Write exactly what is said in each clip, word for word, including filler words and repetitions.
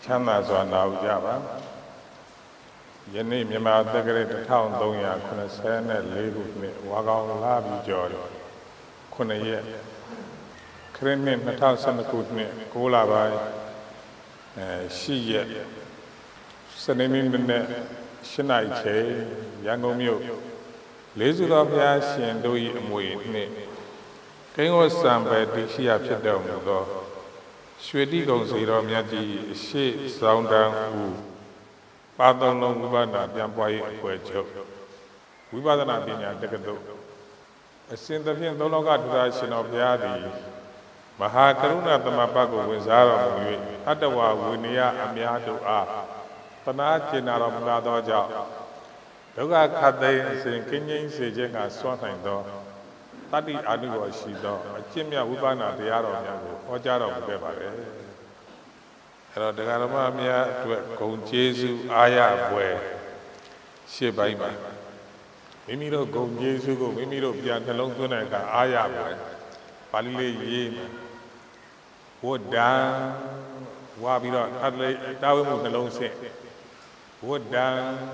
ချမ်းသာစွာနာကြပါယနေ့မြန်မာတက္ကရာတစ်ထောင်သုံးရာခုနှစ်ဆယ်နဲ့လေးခုနှစ်ဝါကောင်လာပြီးကျော်ခုနှစ်ရက်ခရစ်နှစ်နှစ်ထောင်ဆယ်နှစ်ခုနှစ်ကိုးလပိုင်းအဲရှိရက်စနေနေ့မနေ့ရှစ်နာရီချိန်ရန်ကုန်မြို့လေးစုတော်ဘုရားရှင်တို့၏အမွေနှင့်ကိန်းဝတ်စံပဲတိရှိရဖြစ်တော်မူသောရွှေတိကုံစီတော်မြတ်ကြီးအရှိဆောင်တန်းဦးပါသုံးလုံးဝိပဿနာပြန်ပွားရေးအဖွဲ့ချုပ်ဝိပဿနာပညာတက္ကသိုလ်အစဉ်သဖြင့်သုံးလောကထူထာရှင်တော်ဘုရားသည်မဟာကရုဏာသမဘကိုဝင်စားတော်မူ၍အတ္တဝဝိနည်းအများတို့အားတနာကျင်နာတော်မူလာသောကြောင့်ဒုက္ခခတ်သိမ်းအစဉ်ကင်းငြိမ်းစေခြင်းကစွန့်နိုင်သောတတိအာနုဘောရှိသောအကျင့်မြတ်ဝိပဿနာတရားတော်များကိုဟောကြားတော်မူခဲ့ပါတယ်အဲတော့တရားတော်များအတွက်ဂုဏ်ကျေးဇူးအားရပွဲရှေ့ပိုင်းပါမိမိတို့ဂုဏ်ကျေးဇူးကိုမိမိတို့ပြန်နှလုံးသွင်းတဲ့အခါအားရပွဲပါဠိလေးရေးဝတ်တံဝါပြီးတော့အတလေးတာဝိမှုနှလုံးဆင့်ဝတ်တံ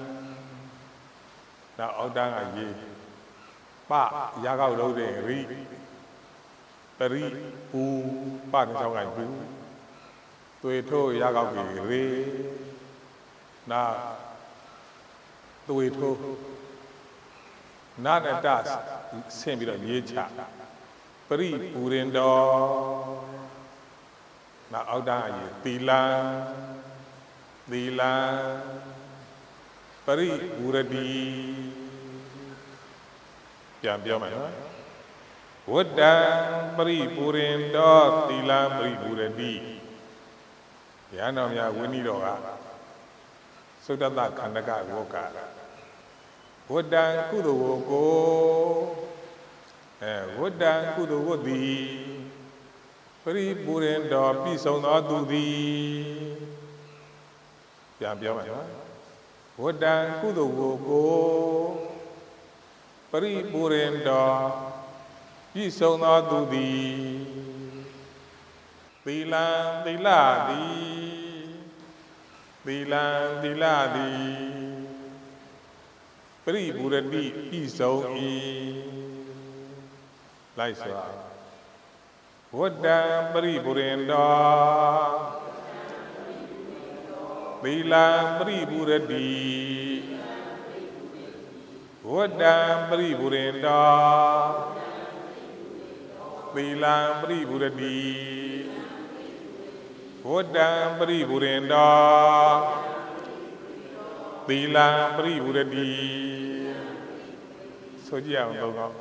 နောက်အောက်တန်းကရေးပရာကောက်လုံးတဲ့ရိပရိပူပနဲ့ဆောင်းကပူသွေထိုးရာကောက်ကြီးရေနာသွေထိုးနာနဲ့တဆင့်ပြီးတော့ရေးချပရိပူရင်တော်နောက်အောက်တန်းအရေးသီလံသီလံပရိပူရတိပြန်ပြောမယ်နော်ဝတ္တံပရိပူရင်တော်သီလံပရိပူရတိဉာဏ်တော်များဝိနည်းတော်ကသုတ္တတခန္ဓကဝေါကဝတ္တံကုသိုလ်ဝကိုအဲဝတ္တံကုသိုလ်ဝသည်ပရိပူရင်တော်ပြည့်စုံသောသူသည်ပြန်ပြောမယ်နော်ဝတ္တံကုသိုလ်ဝကိုပရိပူရင်တော်ပြည့်စုံသောသူသည်သီလံသီလသည်သီလံသီလသည်ပရိပူရတိပြည့်စုံ၏လိုက်စွာဝတ္တံပရိပူရင်တော်သီလံပရိပူရတိဝတ္တံပရိပူရင်တော်သီလံပရိပူရတိဝတ္တံပရိပူရင်တော်သီလံပရိပူရတိဆိုကြည့်အောင်သုံးခေါက်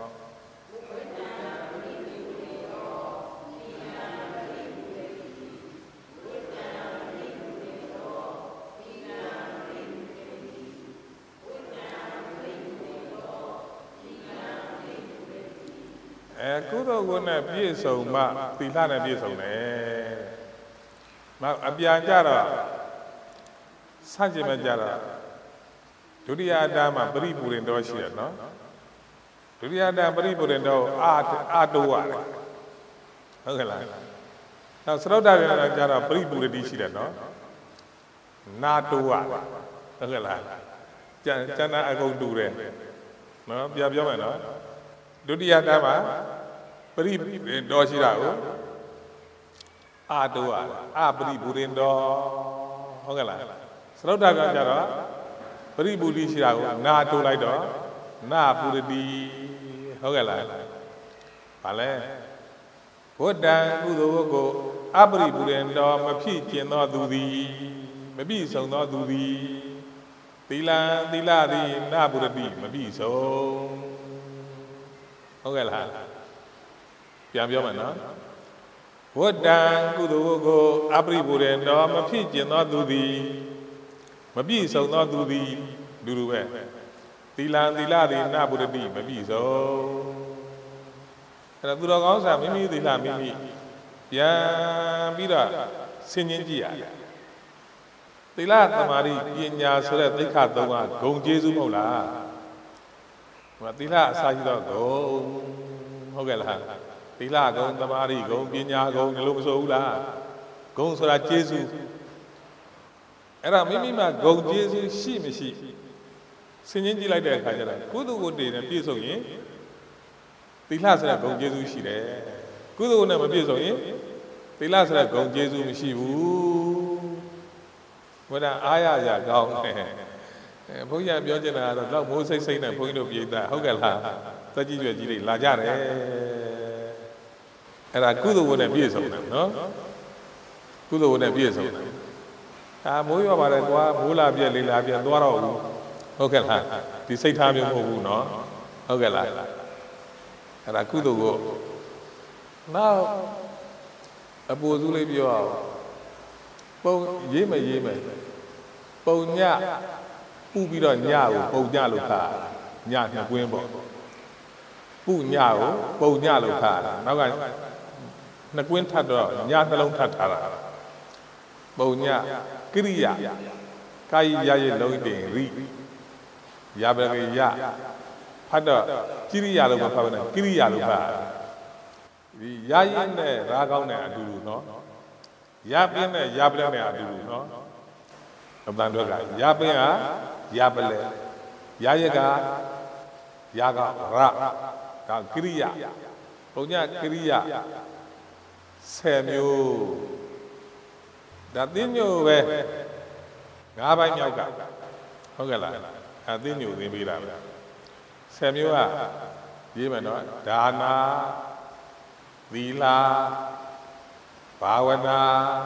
အဲကုသိုလ်ကိုနဲ့ပြည့်စုံမှသီလနဲ့ပြည့်စုံတယ်နောက်အပြန်ကြတော့ဆန့်ကျင်မဲ့ကြတော့ဒုတိယအတ္တမှာပရိပူရင်တော်ရှိတယ်နော်ဒုတိယအတ္တပရိပူရင်တော်အာအာတိုးရတယ်ဟုတ်ကဲ့လားနောက်သရုတ်တပြန်ကြတော့ပရိပူရတိရှိတယ်နော်နာတိုးရတယ်ဟုတ်ကဲ့လားကျန်ကျန်တဲ့အကုန်တူတယ်နော်ပြပြောမယ်နော်ဒုတိယတမ်းမှာပရိတော်ရှိတာကိုအာတိုးရတယ်အပရိပူရင်တော်ဟုတ်ကဲ့လားသရုတ်တပြန်ကြတော့ပရိပူတိရှိတာကိုနာတိုးလိုက်တော့နာပူရတိဟုတ်ကဲ့လားဗာလဲဝတ္တံကုသိုလ်ကိုအပရိပူရင်တော်မဖြစ်ကျင်သောသူသည်မပြည့်စုံသောသူသည်သီလံသီလသည်နာပူရတိမပြည့်စုံဟုတ်ကဲ့လားပြန်ပြောမယ်နော်ဝတ္တံကုသိုလ်ကိုအပရိပူရင်တော်မဖြစ်ကျင်သောသူသည်မပြည့်စုံသောသူသည်လူလူပဲသီလံသီလသည်နာပူရတိမပြည့်စုံအဲ့တော့သူတော်ကောင်းစားမိမိသီလမိမိပြန်ပြီးတော့ဆင်ခြင်ကြည့်ရတယ်သီလသမာဓိပညာဆိုတဲ့သိက္ခာသုံးပါးဂုဏ်ကျေးဇူးမဟုတ်လားဟိုသီလအစာရှိတော့ဂုဏ်ဟုတ်ကဲ့လားသီလဂုဏ်သမာဓိဂုဏ်ပညာဂုဏ်လည်းလို့မဆိုဘူးလားဂုဏ်ဆိုတာကျေးဇူးအဲ့ဒါမိမိမှာဂုဏ်ကျေးဇူးရှိမရှိဆင်ခြင်ကြည့်လိုက်တဲ့အခါကျတော့ကုသိုလ်ကိုတည်နေပြည့်စုံရင်သီလဆိုတဲ့ဂုဏ်ကျေးဇူးရှိတယ်ကုသိုလ်နဲ့မပြည့်စုံရင်သီလဆိုတဲ့ဂုဏ်ကျေးဇူးမရှိဘူးဘုရားအားရရကောင်းတယ်အဲဘုရားပြောချင်တာကတော့တော့မိုးစိတ်စိတ်နဲ့ဘုန်းကြီးတို့ပြည်သားဟုတ်ကဲ့လားသက်ကြီးရွယ်ကြီးတွေလာကြတယ်အဲ့ဒါကုသိုလ်နဲ့ပြည့်စုံတယ်နော်ကုသိုလ်နဲ့ပြည့်စုံတယ်အာမိုးရွာပါတယ်ကွာမိုးလာပြက်လေးလာပြက်သွားတော့ဘူးဟုတ်ကဲ့လားဒီစိတ်ထားမျိုးမဟုတ်ဘူးနော်ဟုတ်ကဲ့လားအဲ့ဒါကုသိုလ်ကိုနောက်အပူစုလေးပြောအောင်ပုံရေးမရေးမယ်ပုံညပူပြီးတော့ညကိုပုံညလို့ခါညနှစ်ကွင်းပေါ့ပူညကိုပုံညလို့ခါနောက်ကနှစ်ကွင်းထပ်တော့ညနှလုံးထပ်ထားတာပုံညကိရိယာကာယရရဲ့လုံးတင်ရိရပရိယဖတ်တော့ကိရိယာလို့မဖတ်ဘူးနဲ့ကိရိယာလို့ဖတ်ဒီရရင်နဲ့ရာကောင်းနဲ့အတူတူနော်ရပင်းနဲ့ရပလဲနဲ့အတူတူနော်အပန်တော့ကရပင်းကရပလဲရရကရကရဒါကိရိယာပုံညကိရိယာဆယ်မျိုးဒါသိညိုပဲငါးပိုင်းမြောက်ကဟုတ်ကဲ့လားအသိညိုသိပေးတာပဲဆယ်မျိုးကရေးမယ်နော်ဒါနာသီလဘာဝနာ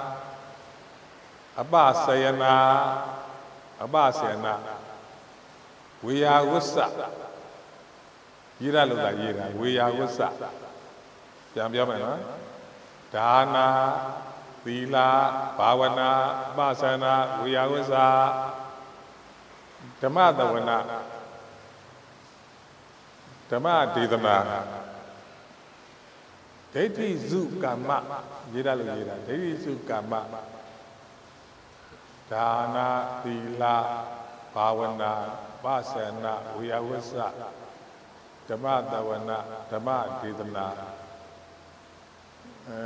အပစယနာအပစယနာဝေယဝစ္စရေးရလို့သာရေးတာဝေယဝစ္စပြန်ပြောမယ်နော်ဒါနာသီလဘာဝနာအပစယနာဝေယဝစ္စဓမ္မတဝနာဓမ္မဒေသနာဒိဋ္ဌိစုကာမရေးရလို့ရေးတာဒိဋ္ဌိစုကာမဒါနာသီလဘာဝနာပါစနာဝေယဝစ္စဓမ္မတဝနာဓမ္မဒေသနာအဲ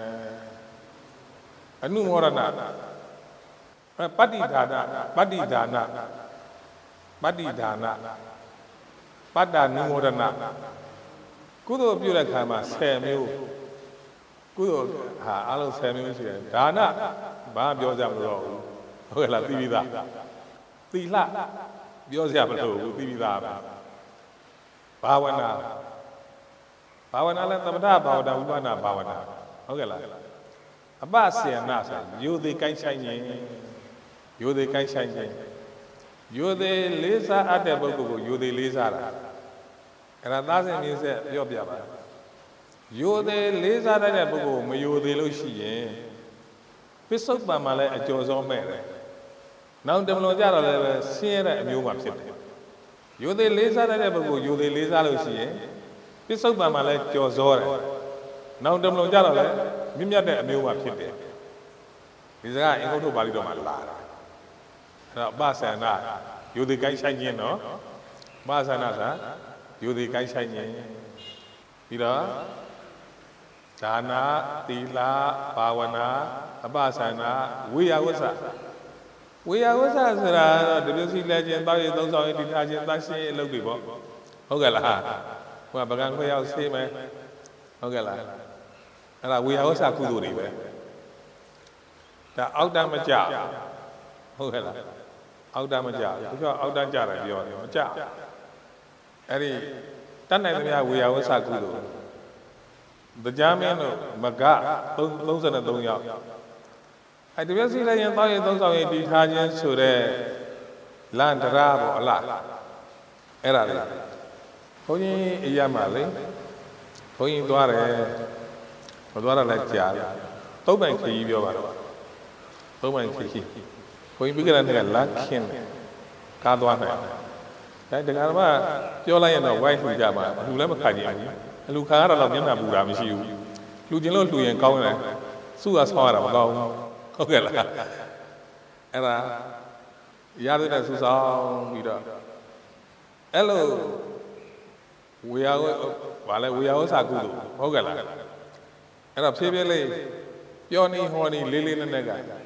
အနုမောရဏပတ္တိဒါနပတ္တိဒါနပတ္တိဒါနပတ္တနုမောရဏကုသိုလ်ပြုတဲ့ခါမှာဆယ်မျိုးကုသိုလ်ဟာအလုံးဆယ်မျိုးရှိတယ်ဒါနဘာပြောကြမလို့ဟုတ်ကဲ့လားသိပြီးသားသီလပြောကြမလို့သိပြီးသားဘာဝနာဘာဝနာလည်းသမထဘာဝနာဝိပဿနာဘာဝနာဟုတ်ကဲ့လားအပစေနာဆိုယူသေးကိုင်းဆိုင်ခြင်းယူသေးကိုင်းဆိုင်ခြင်းယူသေးလေးစားအပ်တဲ့ပုဂ္ဂိုလ်ကိုယူသေးလေးစားတာအဲ့ဒါသားစဉ်မြင့်ဆက်ပြောပြပါယိုသေးလေးစားတဲ့ပုဂ္ဂိုလ်မယိုသေးလို့ရှိရင်ပစ္စုပန်မှာလည်းအကျော်စောမဲ့တယ်နောက်တမလွန်ကြတော့လည်းပဲဆင်းရဲတဲ့အမျိုးမှဖြစ်တယ်ယိုသေးလေးစားတဲ့ပုဂ္ဂိုလ်ယိုသေးလေးစားလို့ရှိရင်ပစ္စုပန်မှာလည်းကျော်စောတယ်နောက်တမလွန်ကြတော့လည်းမြင့်မြတ်တဲ့အမျိုးမှဖြစ်တယ်ဒီစကားအင်္ဂုတ္တပါဠိတော်မှာလာတာအဲ့တော့ပသနာယိုသေးကိုင်းဆိုင်ခြင်းနော်ပသနာဆိုတာယူသည်ကိုင်းဆိုင်ခြင်းပြီးတော့ဒါနာသီလဘာဝနာအပသနာဝေယဝစ္စဝေယဝစ္စဆိုတာတော့ဒီလိုစီလဲခြင်းတောက်ရည်သုံးဆောင်ရည်ဒီထားခြင်းသတ်ရှင်းအလုပ်တွေပေါ့ဟုတ်ကဲ့လားဟိုကပကံခွဲရောက်ဆေးမယ်ဟုတ်ကဲ့လားအဲ့ဒါဝေယဝစ္စကုသိုလ်တွေပဲဒါအောက်တမ်းမကြဟုတ်ကဲ့လားအောက်တမ်းမကြဘူးပြောအောက်တမ်းကြတယ်ပြောတယ်မကြအဲ့ဒီတတ်နိုင်သမျှဝေယဝစ္စကုသိုလ်တရားမင်းတို့မကသုံးဆယ်သုံးယောက်အဲ့ဒီပြစီလည်းရင်တောင်းရင်သုံးဆောင်ရင်ဒီထားခြင်းဆိုတဲ့လန္တရာပေါ့အလားအဲ့ဒါလေဘုန်းကြီးအရာမှလေဘုန်းကြီးသွားတယ်မသွားတော့လည်းကြာတယ်သုံးပိုင်ခကြီးပြောပါတော့သုံးပိုင်ခကြီးဘုန်းကြီးပြကြတဲ့ကလမ်းခင်းတယ်ကားသွားနိုင်အဲတခါမှပြောလိုက်ရင်တော့ဝိုင်းလှူကြမှာလူလည်းမခံကြဘူးအလူခံရတော့မျက်နှာပူတာမရှိဘူးလှူခြင်းလို့လှူရင်ကောင်းတယ်စုကဆောင်းရတာမကောင်းဘူးဟုတ်ကဲ့လားအဲ့ဒါရတဲ့စုဆောင်းပြီးတော့အဲ့လိုဝေယဝဘာလဲဝေယဝစာကုသိုလ်ဟုတ်ကဲ့လားအဲ့တော့ဖြည်းဖြည်းလေးပြောနေဟောနေလေးလေးနက်နက်က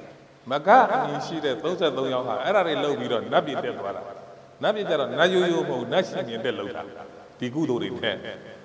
Maka ani shi de those thong yaw ha era de lou pi do nat pi tet twa da nat pi tet do nat yo yo mo nat shin yin tet lou ta di ku do de tet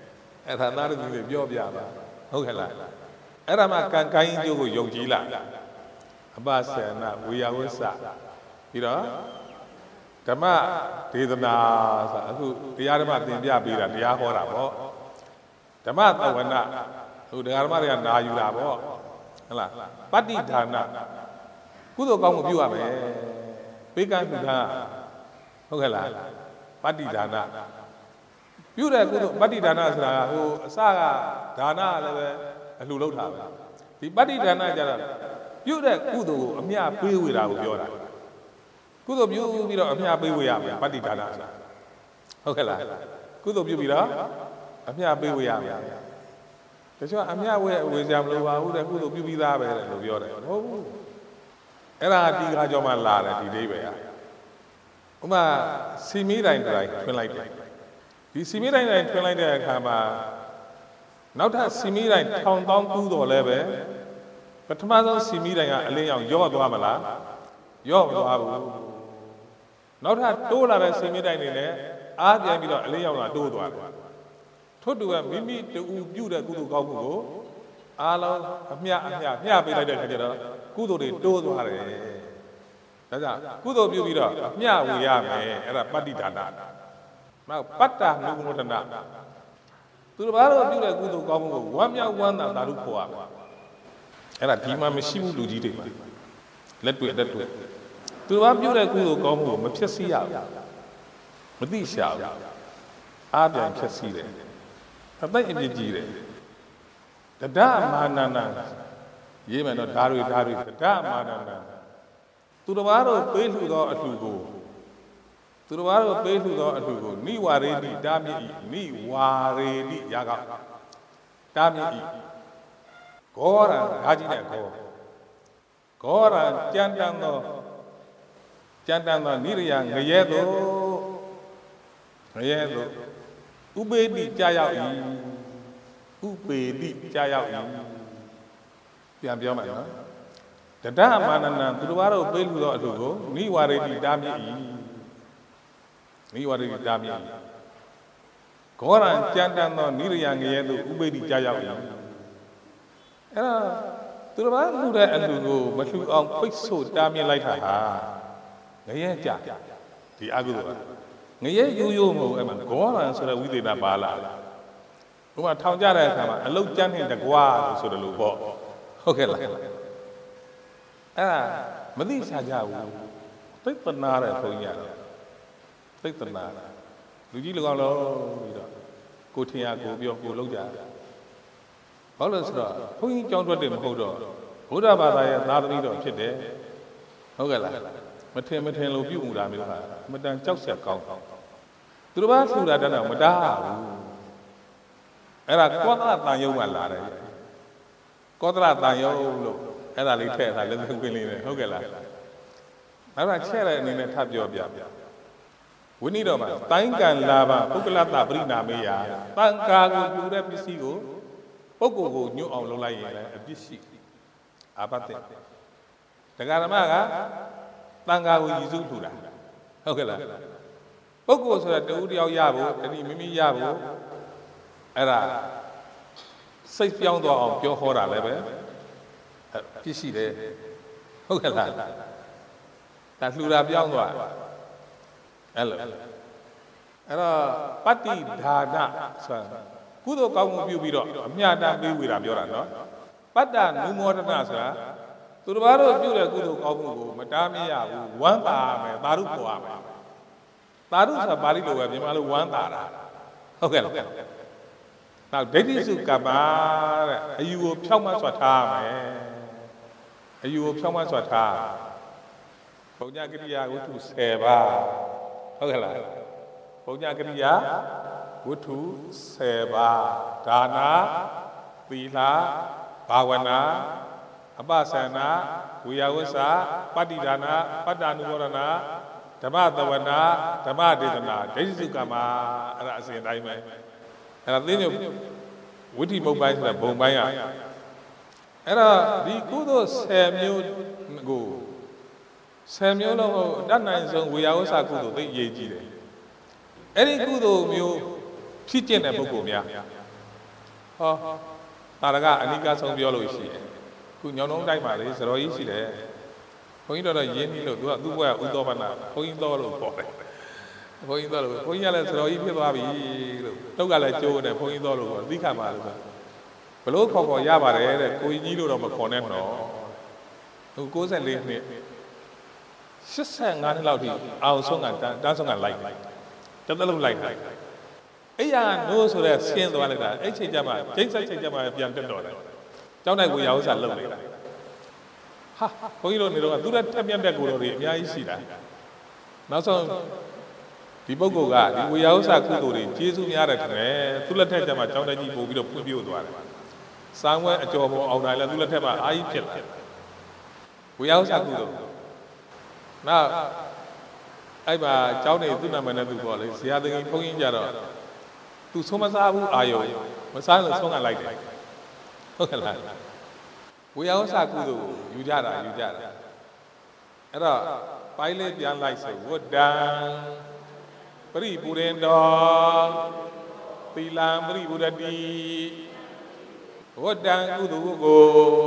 era na de ni pyo pya baဟုတ်ကဲ့လားအဲ့ဒါမှကံကိုင်းကျိုးကိုယုံကြည်လာအပ္ပဆန္နဝေယဝိသပြီးတော့ဓမ္မဒေသနာဆိုအခုတရားဓမ္မသင်ပြပေးတာတရားဟောတာပေါ့ဓမ္မသဝနာဟိုတရားဓမ္မတွေကနာယူတာပေါ့ဟုတ်လားပတ္တိဒါနကုသိုလ်ကောင်းမှုပြုရမယ်ပေးကမ်းပြုတာဟုတ်ကဲ့လားပတ္တိဒါနပြုတဲ့ကုသိုလ်ပတ္တိဒါနဆိုတာဟိုအစကဒါနလည်းပဲအလှလုပ်တာပဲဒီပတ္တိဒါနကျတော့ပြုတဲ့ကုသိုလ်ကိုအမြပေးဝေတာကိုပြောတာကုသိုလ်ပြုပြီးတော့အမြပေးဝေရမယ်ပတ္တိဒါနဆိုတာဟုတ်ကဲ့လားကုသိုလ်ပြုပြီးတော့အမြပေးဝေရမယ်တချို့အမြဝေဝေစရာမလိုပါဘူးတဲ့ကုသိုလ်ပြုပြီးသားပဲလို့ပြောတယ်ဟုတ်ဘူးအဲ့ဒါဒီကားကြောင့်မှလာတယ်ဒီလေးပဲอ่ะဥမာစီမီတိုင်းတိုင်းထွင်လိုက်တယ်ဒီစီမီတိုင်းတိုင်းထွင်လိုက်တဲ့အခါမှာနောက်ထပ်စီမီတိုင်းထောင်တောင်းကူးတော်လဲပဲပထမဆုံးစီမီတိုင်းကအလင်းအောင်ရော့သွားမလားရော့မသွားဘူးနောက်ထပ်တိုးလာတဲ့စီမီတိုင်းတွေလည်းအားပြန်ပြီးတော့အလင်းအောင်လာတိုးသွားတယ်ထို့တူကမိမိတူပြုတဲ့ကုသိုလ်ကောင်းမှုကိုအားလုံးအမျှအမျှမျှပေးလိုက်တဲ့အခါကျတော့ကုသိုလ်တွေတိုးသွားတယ်ဒါကြောင့်ကုသိုလ်ပြုပြီးတော့အမျှဝေရမယ်အဲ့ဒါပတ္တိဒါနနောက်ပတ္တနုမောဒနာသူတို့ဘာလို့ပြုတဲ့ကုသိုလ်ကောင်းမှုကိုဝမ်းမြောက်ဝမ်းသာသာလို့ခေါ်ရမှာအဲ့ဒါဒီမှာမရှိဘူးလူကြီးတွေလက်တွေ့လက်တွေ့သူတို့ဘာပြုတဲ့ကုသိုလ်ကောင်းမှုကိုမဖြစ်စီရဘူးမသိရှာဘူးအားပြန်ဖြစ်စီတယ်အသိအမြင့်ကြီးတယ်တဒမာနနာရေးမယ်တော့ဓာရီဓာရီတဒမာနနာသူတို့ဘာလို့ပေးလှူသောအလှူကိုသူတို့ဘာလို့ပေးလှူသောအလှူကိုနိဝါရေတိတာမြစ်ဤနိဝါရေတိရာကတာမြစ်ဤဂောရံဓာကြီးနဲ့ဂောဂောရံကြံတန်သောကြံတန်သောနိရိယငရဲသောငရဲသောဥပေတိကြာရောက်၏ဥပေတိကြာရောက်၏ပြန်ပြောမယ်နော်တဒမာနနံသူတို့ဘာလို့ပေးလို့တော့အထုကိုနိဝါရေတိတာမြစ်၏နိဝါရေတိတာမြစ်၏ဂောရံကြံတန်သောနိရိယငရဲသို့ဥပေတိကြာရောက်၏အဲ့တော့သူတို့ဘာလှူတဲ့အလှူကိုမလှူအောင်ပိတ်ဆို့တာမြစ်လိုက်တာဟာငရဲကြဒီအကုသိုလ်ငရဲရိုးရိုးမဟုတ်အဲ့မှာဂောရံဆိုတဲ့ဝိသေသပါလာဘုရားထောင်ကြတဲ့အခါမှာအလုတ်ကျန်းနဲ့တကွာလို့ဆိုတယ်လို့ပေါ့ဟုတ်ကဲ့လားအဲ့ဒါမသိချာကြဘူးသိပ္ပနာတဲ့ဘုန်းကြီးရတယ်သိပ္ပနာလူကြီးလူကောင်းလို့ပြီးတော့ကိုထင်ရကိုပြောကိုလောက်ကြဘာလို့ဆိုတော့ဘုန်းကြီးကြောင်းထွက်တယ်မဟုတ်တော့ဘုရားဘာသာရဲ့သာသမီတော်ဖြစ်တယ်ဟုတ်ကဲ့လားမထင်မထင်လို့ပြုမှုတာမျိုးဟာမတန်ကြောက်ဆက်ကောင်းသူတို့ဘာလှူတာတန်းတော့မတားဘူးအဲ့ဒါကောသလတန်ယုံကလာတယ်ကောသလတန်ယုံလို့အဲ့ဒါလေးထည့်ထားလက်သွင်းလေးနဲ့ဟုတ်ကဲ့လားအဲ့ဒါချက်တဲ့အနေနဲ့ထပ်ပြောပြဝိနည်းတော်မှာတိုင်းကံလာပါပုဂ္ဂလတပရိနာမေယတန်ကာကိုယူတဲ့ပစ္စည်းကိုပုဂ္ဂိုလ်ကိုညှို့အောင်လုပ်လိုက်ရင်လည်းအပြစ်ရှိအာပတ္တိတရားဓမ္မကတန်ကာကိုရည်စုထူတာဟုတ်ကဲ့လားပုဂ္ဂိုလ်ဆိုတဲ့တူတယောက်ရဖို့တတိမိမိရဖို့အဲ့ဒါစိတ်ပြောင်းသွားအောင်ပြောဟောတာလည်းပဲပြစ်ရှိတယ်ဟုတ်ကဲ့လားဒါလှူတာပြောင်းသွားအဲ့လိုအဲ့တော့ပတ္တိဒါနဆိုတာကုသိုလ်ကောင်းမှုပြုပြီးတော့အမြတ်တမ်းပေးဝေတာပြောတာနော်ပတ္တနုမောဒနာဆိုတာသူတို့ဘာလို့ပြုတဲ့ကုသိုလ်ကောင်းမှုကိုမတားမရဘူးဝမ်းသာမယ်သာဓုခေါ်ရမယ်သာဓုဆိုတာပါဠိလိုပဲမြန်မာလိုဝမ်းသာတာဟုတ်ကဲ့လားနောက်ဒိဋ္ဌိစုကပ္ပတဲ့အယူကိုဖြောက်မှတ်ဆွတ်ထားရမယ်အယူကိုဖြောက်မှတ်ဆွတ်ထားဘုံညာကရိယာဝတ္ထုဆယ်ပါးဟုတ်ကဲ့လားဘုံညာကရိယာဝတ္ထုဆယ်ပါးဒါနသီလဘာဝနာအပ္ပဆန္နာဝိယဝစ္စပတ္တိဒါနပတ္တနုဘောဒနာဓမ္မသဝနာဓမ္မဒေသနာဒိဋ္ဌိစုကမ္မအဲ့ဒါအစဉ်တိုင်းပဲအဲ့ဒါသိနေဝိဋ္ဌိမုတ်ပိုင်းဆိုတဲ့ဘုံပိုင်းက Era di kudo semyo go semyo lo dat nai song we yaw sa kudoသိရေးကြည့်တယ်အဲ့ဒီကုသိုလ်မျိုးဖြစ်ကျင့်တဲ့ပုဂ္ဂိုလ်များဟောဒါကအနိကဆုံးပြောလို့ရှိတယ်ခုညောင်နှုံးတိုင်းမှာလေစတော်ကြီးရှိတယ်ဘုန်းကြီးတော်တော့ရင်းနှီးလို့သူကသူ့ဘက်ကဥသောပနာဘုန်းကြီးတော်လို့ခေါ်တယ်ဘုန်းကြီးတော်လို့ဘုန်းကြီးကလည်းစတော်ကြီးဖြစ်သွားပြီလို့တုတ်ကလည်းကျိုးတယ်ဘုန်းကြီးတော်လို့သိခါပါလို့ဆိုဘလို့ခေါ်ခေါ်ရပါတယ်တဲ့ကိုကြီးလို့တော့မခေါ်နဲ့တော့ဟို၉၄နှစ်၈၅နှစ်လောက်ထိအောင်ဆုံးကတန်းဆုံးကလိုက်တသက်လုံးလိုက်အဲ့ရနိုးဆိုတဲ့ဆင်းသွားလိုက်တာအဲ့ချိန်ကျမှကျိတ်ဆက်ချိန်ကျမှပြန်တက်တော့တယ်ကျောင်းနိုင်ကိုရအောင်စားလုပ်နေတာဟာဘုန်းကြီးတို့နေတော့သူတို့တက်ပြတ်တဲ့ကိုတော်တွေအများကြီးရှိတာနောက်ဆုံးဒီပုဂ္ဂိုလ်ကဒီဝေယဥစ္စာကုသိုလ်တွေကျေးဇူးများတယ်ခင်ဗျသူလက်ထက်ကျမှကျောင်းတက်ကြီးပို့ပြီးတော့ဖွင့်ပြသွားတယ်စာဝဲအကျော်ပေါ်အောင်တိုင်းလဲသူလက်ထက်မှာအာကြီးဖြစ်လာဝေယဥစ္စာကုသိုလ်နောက်အဲ့မှာကျောင်းနေသူ့နာမည်နဲ့သူပေါ့လေဇေယျသခင်ဘုန်းကြီးကြတော့သူဆုံးမစားဘူးအာယုံမစားလို့ဆုံးကလိုက်တယ်ဟုတ်ကဲ့လားဝေယဥစ္စာကုသိုလ်ယူကြတာယူကြတာအဲ့တော့ပိုင်းလေးပြန်လိုက်ဆိုဝတ္တံပရိပူရင်တော်သီလံပရိပူရတိဝတ္တံကုသိုလ်ကို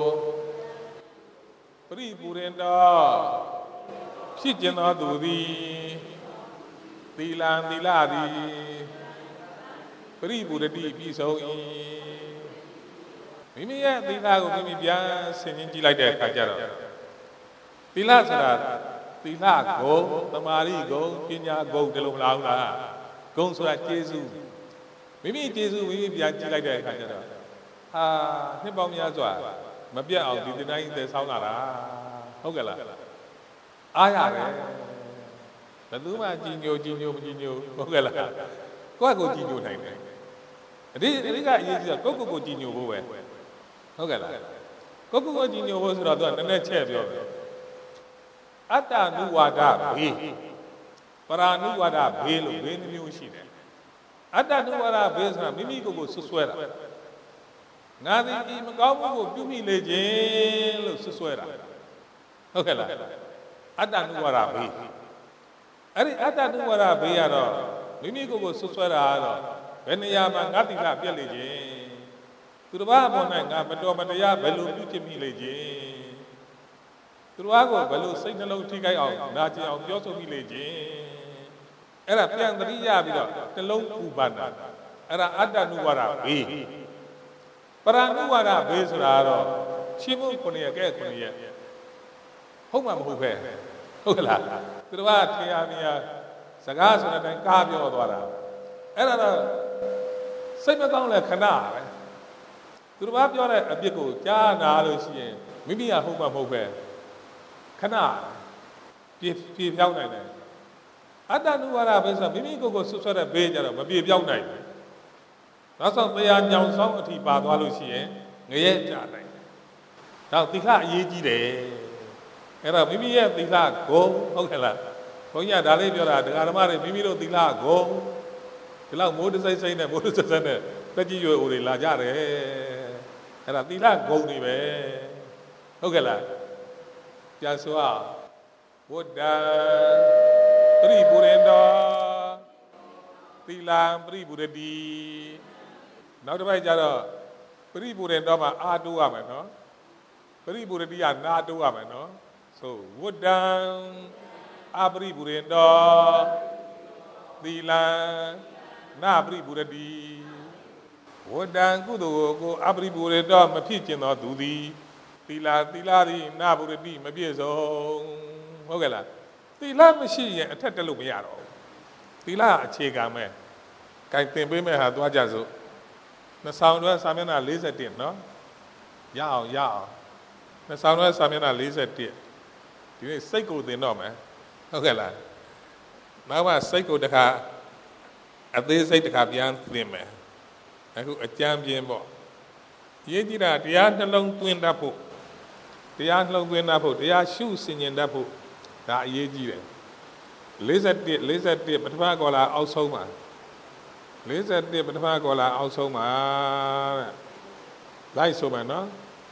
ပရိပူရင်တော်ဖြစ်ကျင်သောသူသည်သီလံသီလသည်ပရိပူရတိပြည့်စုံ၏မိမိရဲ့သီလကိုမိမိပြန်ဆင်ခြင်ကြည့်လိုက်တဲ့အခါကျတော့သီလဆိုတာသီလဂုဏ်သမာဓိဂုဏ်ပညာဂုဏ်ဒီလိုမလားဘူးလားဂုဏ်ဆိုတာကျေးဇူးမိမိကျေးဇူးမိမိပြန်ကြည့်လိုက်တဲ့အခါကျတော့ဟာနှစ်ပေါင်းများစွာမပြတ်အောင်ဒီတိုင်းသယ်ဆောင်လာတာဟုတ်ကဲ့လားအားရတယ်ဘယ်သူမှကြည်ညိုကြည်ညိုမကြည်ညိုဟုတ်ကဲ့လားကိုယ့်ကိုကြည်ညိုနိုင်တယ်အဒီအဒီကအရေးကြီးတာကိုယ့်ကိုယ်ကိုကြည်ညိုဖို့ပဲဟုတ်ကဲ့လားကိုယ့်ကိုယ်ကိုကြည်ညိုဖို့ဆိုတော့သူကနည်းနည်းချက်ပြောတယ်အတ္တနုဝါဒဘေးပရာနုဝါဒဘေးလို့ဘေးနှမျိုးရှိတယ်အတ္တနုဝါဒဘေးဆိုတာမိမိကိုယ်ကိုဆွဆွဲတာငါသည်ဒီမကောင်းမှုကိုပြုမိလေခြင်းလို့ဆွဆွဲတာဟုတ်ကဲ့လားအတ္တနုဝါဒဘေးအဲ့ဒီအတ္တနုဝါဒဘေးကတော့မိမိကိုယ်ကိုဆွဆွဲတာကတော့ဘယ်နေရာမှာငါတိကပြက်လေခြင်းသူတစ်ပါးအပေါ်၌ငါမတော်မတရားဘယ်လိုပြုဖြစ်မိလေခြင်းသူတစ်ပါးကိုဘယ်လိုစိတ်နှလုံးထိခိုက်အောင်နာကျင်အောင်ပြောဆိုမိလေခြင်းအဲ့ဒါပြန်သတိရပြီးတော့နှလုံးပူပန်တာအဲ့ဒါအတ္တနုဝါဒဘေးပရဏုဝါဒဘေးဆိုတာကတော့ချင်းမှုခုနှစ်ရကဲခုနှစ်ရဟုတ်မှာမဟုတ်ပဲဟုတ်ကလားသူတို့ကထင်ရမြင်စကားဆိုတဲ့အတိုင်းကားပြောသွားတာအဲ့ဒါတော့စိတ်မကောင်းလဲခဏပဲသူတို့ကပြောတဲ့အပြစ်ကိုကြားနာလို့ရှိရင်မိမိကဟုတ်မှာမဟုတ်ပဲခဏပြေပြေပြောင်းနိုင်တယ်အတ္တနုဝါဒပဲဆိုမိမိကိုယ်ကိုဆွဆွဲတဲ့ဘေးကြတော့မပြေပြောင်းနိုင်ဘူးနောက်ဆုံးတရားညောင်ဆောင်အထိပါသွားလို့ရှိရင်ငရဲကြနိုင်တယ်ဒါသီလအရေးကြီးတယ်အဲ့တော့မိမိရဲ့သီလကိုဟုတ်ကဲ့လားဘုန်းကြီးကဒါလေးပြောတာဒကာဓမ္မတွေမိမိတို့သီလကိုဒီလောက်မိုးတစိမ့်စိမ့်နဲ့မိုးတဆက်ဆက်နဲ့တက်ကြီးရွယ်အိုတွေလာကြတယ်အဲ့ဒါသီလဂုဏ်တွေပဲဟုတ်ကဲ့လားပြန်ဆိုအောင်ဝတ္တံပရိပူရင်တော်သီလံပရိပူရတိနောက်တစ်ပိုက်ကျတော့ပရိပူရင်တော်မှာအာတိုးရမယ်နော်ပရိပူရတိကနာတိုးရမယ်နော်ဆိုဝတ္တံအပရိပူရင်တော်သီလံနာပရိပူရတိဝတ္တံကုသိုလ်ကိုအပရိပူရတော်မဖြစ်ကျင်သောသူသည်သီလသီလသည်နာပူရတိမပြည့်စုံဟုတ်ကဲ့လားသီလမရှိရင်အထက်တက်လို့မရတော့ဘူးသီလအခြေခံမဲ့ဂိုင်သင်ပေးမဲ့ဟာသွားကြစို့နှစ်ဆောင်တွဲစာမျက်နှာ၄၁နော်ရအောင်ရအောင်နှစ်ဆောင်တွဲစာမျက်နှာ၄၁ဒီနေ့စိတ်ကိုသင်တော့မယ်ဟုတ်ကဲ့လားနောက်မှစိတ်ကိုတခါအသေးစိတ်တခါပြန်သင်မယ်အခုအကြံပြင်းပေါ့ရေးကြည့်တာတရားနှလုံးသွင်းတတ်ဖို့တရားနှလုံးသွင်းတတ်ဖို့တရားရှုဆင်ញင်တတ်ဖို့ဒါအရေးကြီးတယ်၄၁ ၄၁ပထမကောလာအောက်ဆုံးပါ၄၁ပထမကောလာအောက်ဆုံးပါတဲ့လိုက်ဆိုမယ်နော်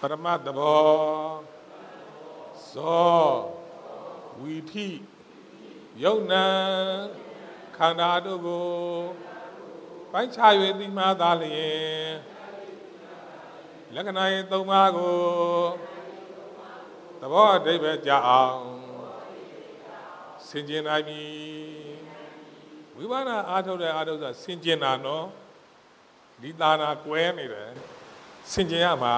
ရမတ်တဘောဇောဝီထိယုတ်နံခန္ဓာတို့ကိုပိုင်းခြား၍သိမှသာလျင်လက္ခဏာရေးသုံးပါးကိုသဘောအဓိပ္ပာယ်ကြအောင်ဆင်ခြင်နိုင်ပြီဝိပဿနာအားထုတ်တဲ့အားထုတ်ဆိုဆင်ခြင်တာနော်ဒီသာနာကွဲနေတယ်ဆင်ခြင်ရမှာ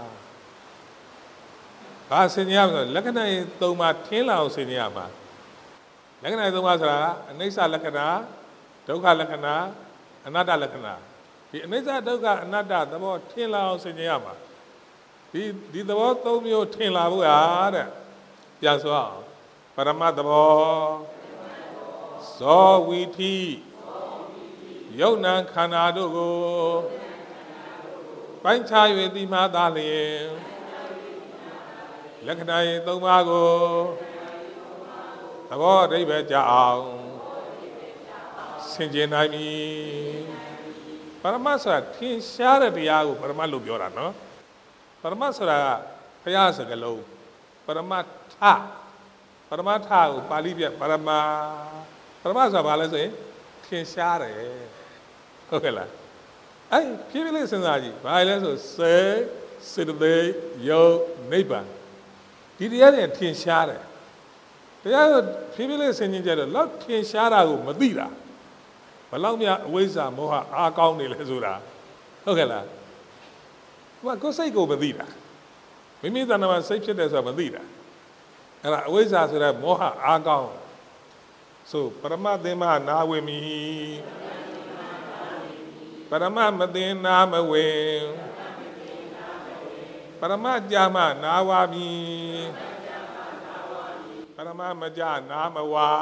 ဘာဆင်ခြင်ရမလဲလက္ခဏာရေးသုံးပါးထင်းလာအောင်ဆင်ခြင်ရမှာလက္ခဏာရေးသုံးပါးဆိုတာအနိစ္စလက္ခဏာဒုက္ခလက္ခဏာအနတ္တလက္ခဏာဒီအနိစ္စဒုက္ခအနတ္တသဘောထင်လာအောင်ဆင်ခြင်ရမှာဒီဒီသဘောသုံးမျိုးထင်လာဖို့ဟာတဲ့ပြန်ဆိုအောင်ပရမတ်သဘောဇောဝီထိယုတ်နံခန္ဓာတို့ကိုပိုင်းခြား၍သိမှသာလျင်လက္ခဏာရေးသုံးပါးကိုသဘောအဓိပ္ပာယ်ကြအောင်ဆင်ခြင်နိုင်ပြီပရမတ်ဆိုတာထင်ရှားတဲ့တရားကိုပရမတ်လို့ပြောတာနော်ပရမတ်ဆိုတာကဘုရားစကားလုံးပရမတ်ထပရမတ်ထကိုပါဠိပြပရမပရမတ်ဆိုတာဘာလဲဆိုရင်ထင်ရှားတယ်ဟုတ်ကဲ့လားအဲ့ဖြည်းဖြည်းလေးစဉ်းစားကြည့်ဘာလဲဆိုစေစေတသိက်ယုတ်နိဗ္ဗာန်ဒီတရားတွေထင်ရှားတယ်တရားကိုဖြည်းဖြည်းလေးဆင်ခြင်ကြတော့လောက်ထင်ရှားတာကိုမသိတာဘလောက်များအဝိဇ္ဇာမောဟအားကောင်းနေလဲဆိုတာဟုတ်ကဲ့လားဟိုကကိုယ်စိတ်ကိုမသိတာမိမိတဏ္ဍာမှာစိတ်ဖြစ်တယ်ဆိုတာမသိတာအဲ့ဒါအဝိဇ္ဇာဆိုတဲ့မောဟအားကောင်းဆိုပရမတ်သင်္မနာဝေမီပရမတ်မသိနာမဝေပရမတ်ကြာမနာဝါမီပရမတ်မကြာနာမဝါ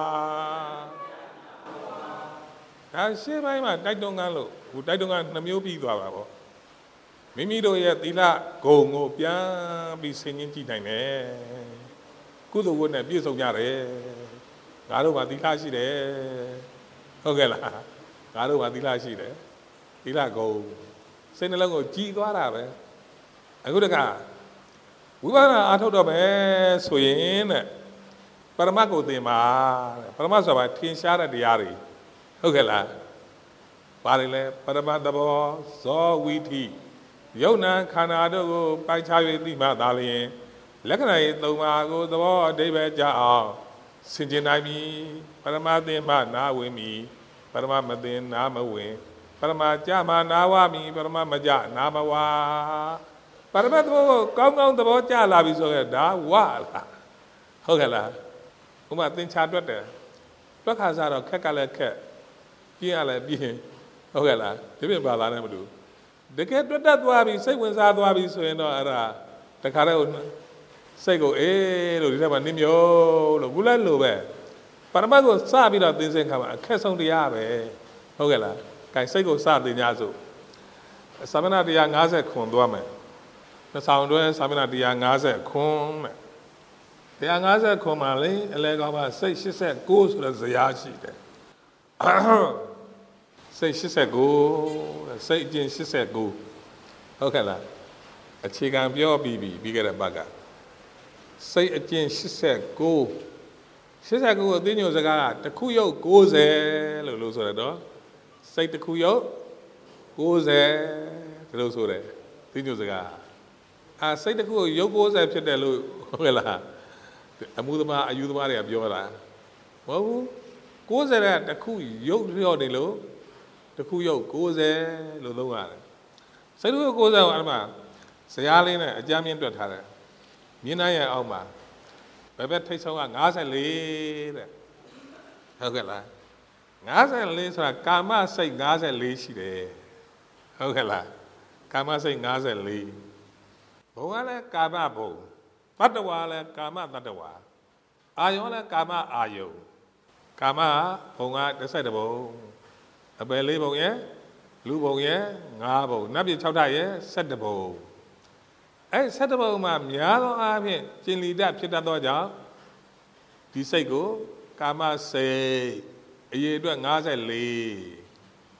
ဒါရှင်းပိုင်းမှာတိုက်တွန်းကန်းလို့ဟိုတိုက်တွန်းကန်းနှမျိုးပြီးသွားပါပေါ့မိမိတို့ရဲ့သီလဂုံကိုပြန်ပြီးဆင်ခြင်ကြည့်နိုင်တယ်ကုသိုလ်ဝတ်နဲ့ပြည့်စုံကြတယ်ငါတို့မှာသီလရှိတယ်ဟုတ်ကဲ့လားငါတို့မှာသီလရှိတယ်သီလဂုံစိတ်နှလုံးကိုကြည်သွားတာပဲအခုတခါဝိပဿနာအားထုတ်တော့မယ်ဆိုရင်တဲ့ပရမတ်ကိုသင်ပါတဲ့ပရမတ်ဆိုတာထင်ရှားတဲ့တရားတွေဟုတ်ကဲ့လားဘာတွေလဲပရမတ်သဘောဇောဝီထိယုတ်နံခန္ဓာတို့ကိုပိုင်းခြား၍သိမှသာလျင်လက္ခဏာရေးသုံးပါးကိုသဘောအဓိပ္ပာယ်ကြအောင်ဆင်ခြင်နိုင်ပြီပရမတ်သင်မှနာဝင်ပြီပရမတ်မသင်နာမဝင်ပရမတ်ကြမှနာဝပြီပရမတ်မကြနာမဝပရမတ်သဘောကိုကောင်းကောင်းသဘောကျလာပြီဆိုရင်ဒါဝလားဟုတ်ကဲ့လားဥပမာသင်္ချာတွက်တယ်တွက်ခါစားတော့ခက်ကလည်းခက်ပြင်းရလည်းပြင်းဟုတ်ကဲ့လားဒီပြင်ဘာသာနဲ့မတူတကယ်တွတ်တတ်သွားပြီစိတ်ဝင်စားသွားပြီဆိုရင်တော့အဲ့ဒါတခါတည်းစိတ်ကိုအေးလို့ဒီထဲမှာနင်းမြုပ်လို့ဘူးလဲလို့ပဲပရမတ်ကိုစပြီးတော့သင်စင်ခါမှာအခက်ဆုံးတရားပဲဟုတ်ကဲ့လားကဲစိတ်ကိုစသင်ကြစို့သာမဏေတရား၅၀ခွန်သွားမယ်နှစ်ဆောင်တွဲသာမဏေတရား၅၀ခွန်တဲ့တရား၅၀ခွန်မှာလေအလဲကောင်းမှာစိတ်၈၉ဆိုတဲ့ဇယားရှိတယ်စိတ်၈၉တဲ့စိတ်အကျင့်၈၉ဟုတ်ကဲ့လားအခြေခံပြောပြီးပြီပြီးခဲ့တဲ့ဘက်ကစိတ်အကျင့်၈၉ ၈၉ကိုအသိဉာဏ်စကားကတစ်ခုရုပ်၉၀လို့လို့ဆိုရတော့စိတ်တစ်ခုရုပ်၉၀ဒီလိုဆိုတယ်သိဉာဏ်စကားအာစိတ်တစ်ခုရုပ်၉၀ဖြစ်တယ်လို့ဟုတ်ကဲ့လားအမှုသမားအယူသမားတွေကပြောတာမဟုတ်ဘူး၉၀တဲ့တစ်ခုရုပ်လျော့နေလို့တစ်ခုရုပ်၉၀လို့သုံးရတယ်စိတ်တစ်ခု၉၀ကိုအဲ့မှာဇယားလေးနဲ့အကြမ်းမြင့်တွက်ထားတယ်မြင်းနှမ်းရဲ့အောက်မှာဘယ်ဘက်ထိတ်ဆုံးက၅၄တဲ့ဟုတ်ကဲ့လား၅၄ဆိုတာကာမစိတ်၅၄ရှိတယ်ဟုတ်ကဲ့လားကာမစိတ်၅၄ဘုံကလည်းကာမဘုံတတ္တဝါလည်းကာမတတ္တဝါအာယုံလည်းကာမအာယုံကာမဘုံကတစ်ဆက်တစ်ဘုံအပယ်လေးဘုံရဲ့လူဘုံရဲ့ငါးဘုံနတ်ပြည်၆ဓာတ်ရဲ့၁၁ဘုံအဲ၁၁ဘုံမှာများသောအားဖြင့်ကျင်လီတဖြစ်တတ်သောကြောင့်ဒီစိတ်ကိုကာမစိတ်အရေအတွက်၅၄က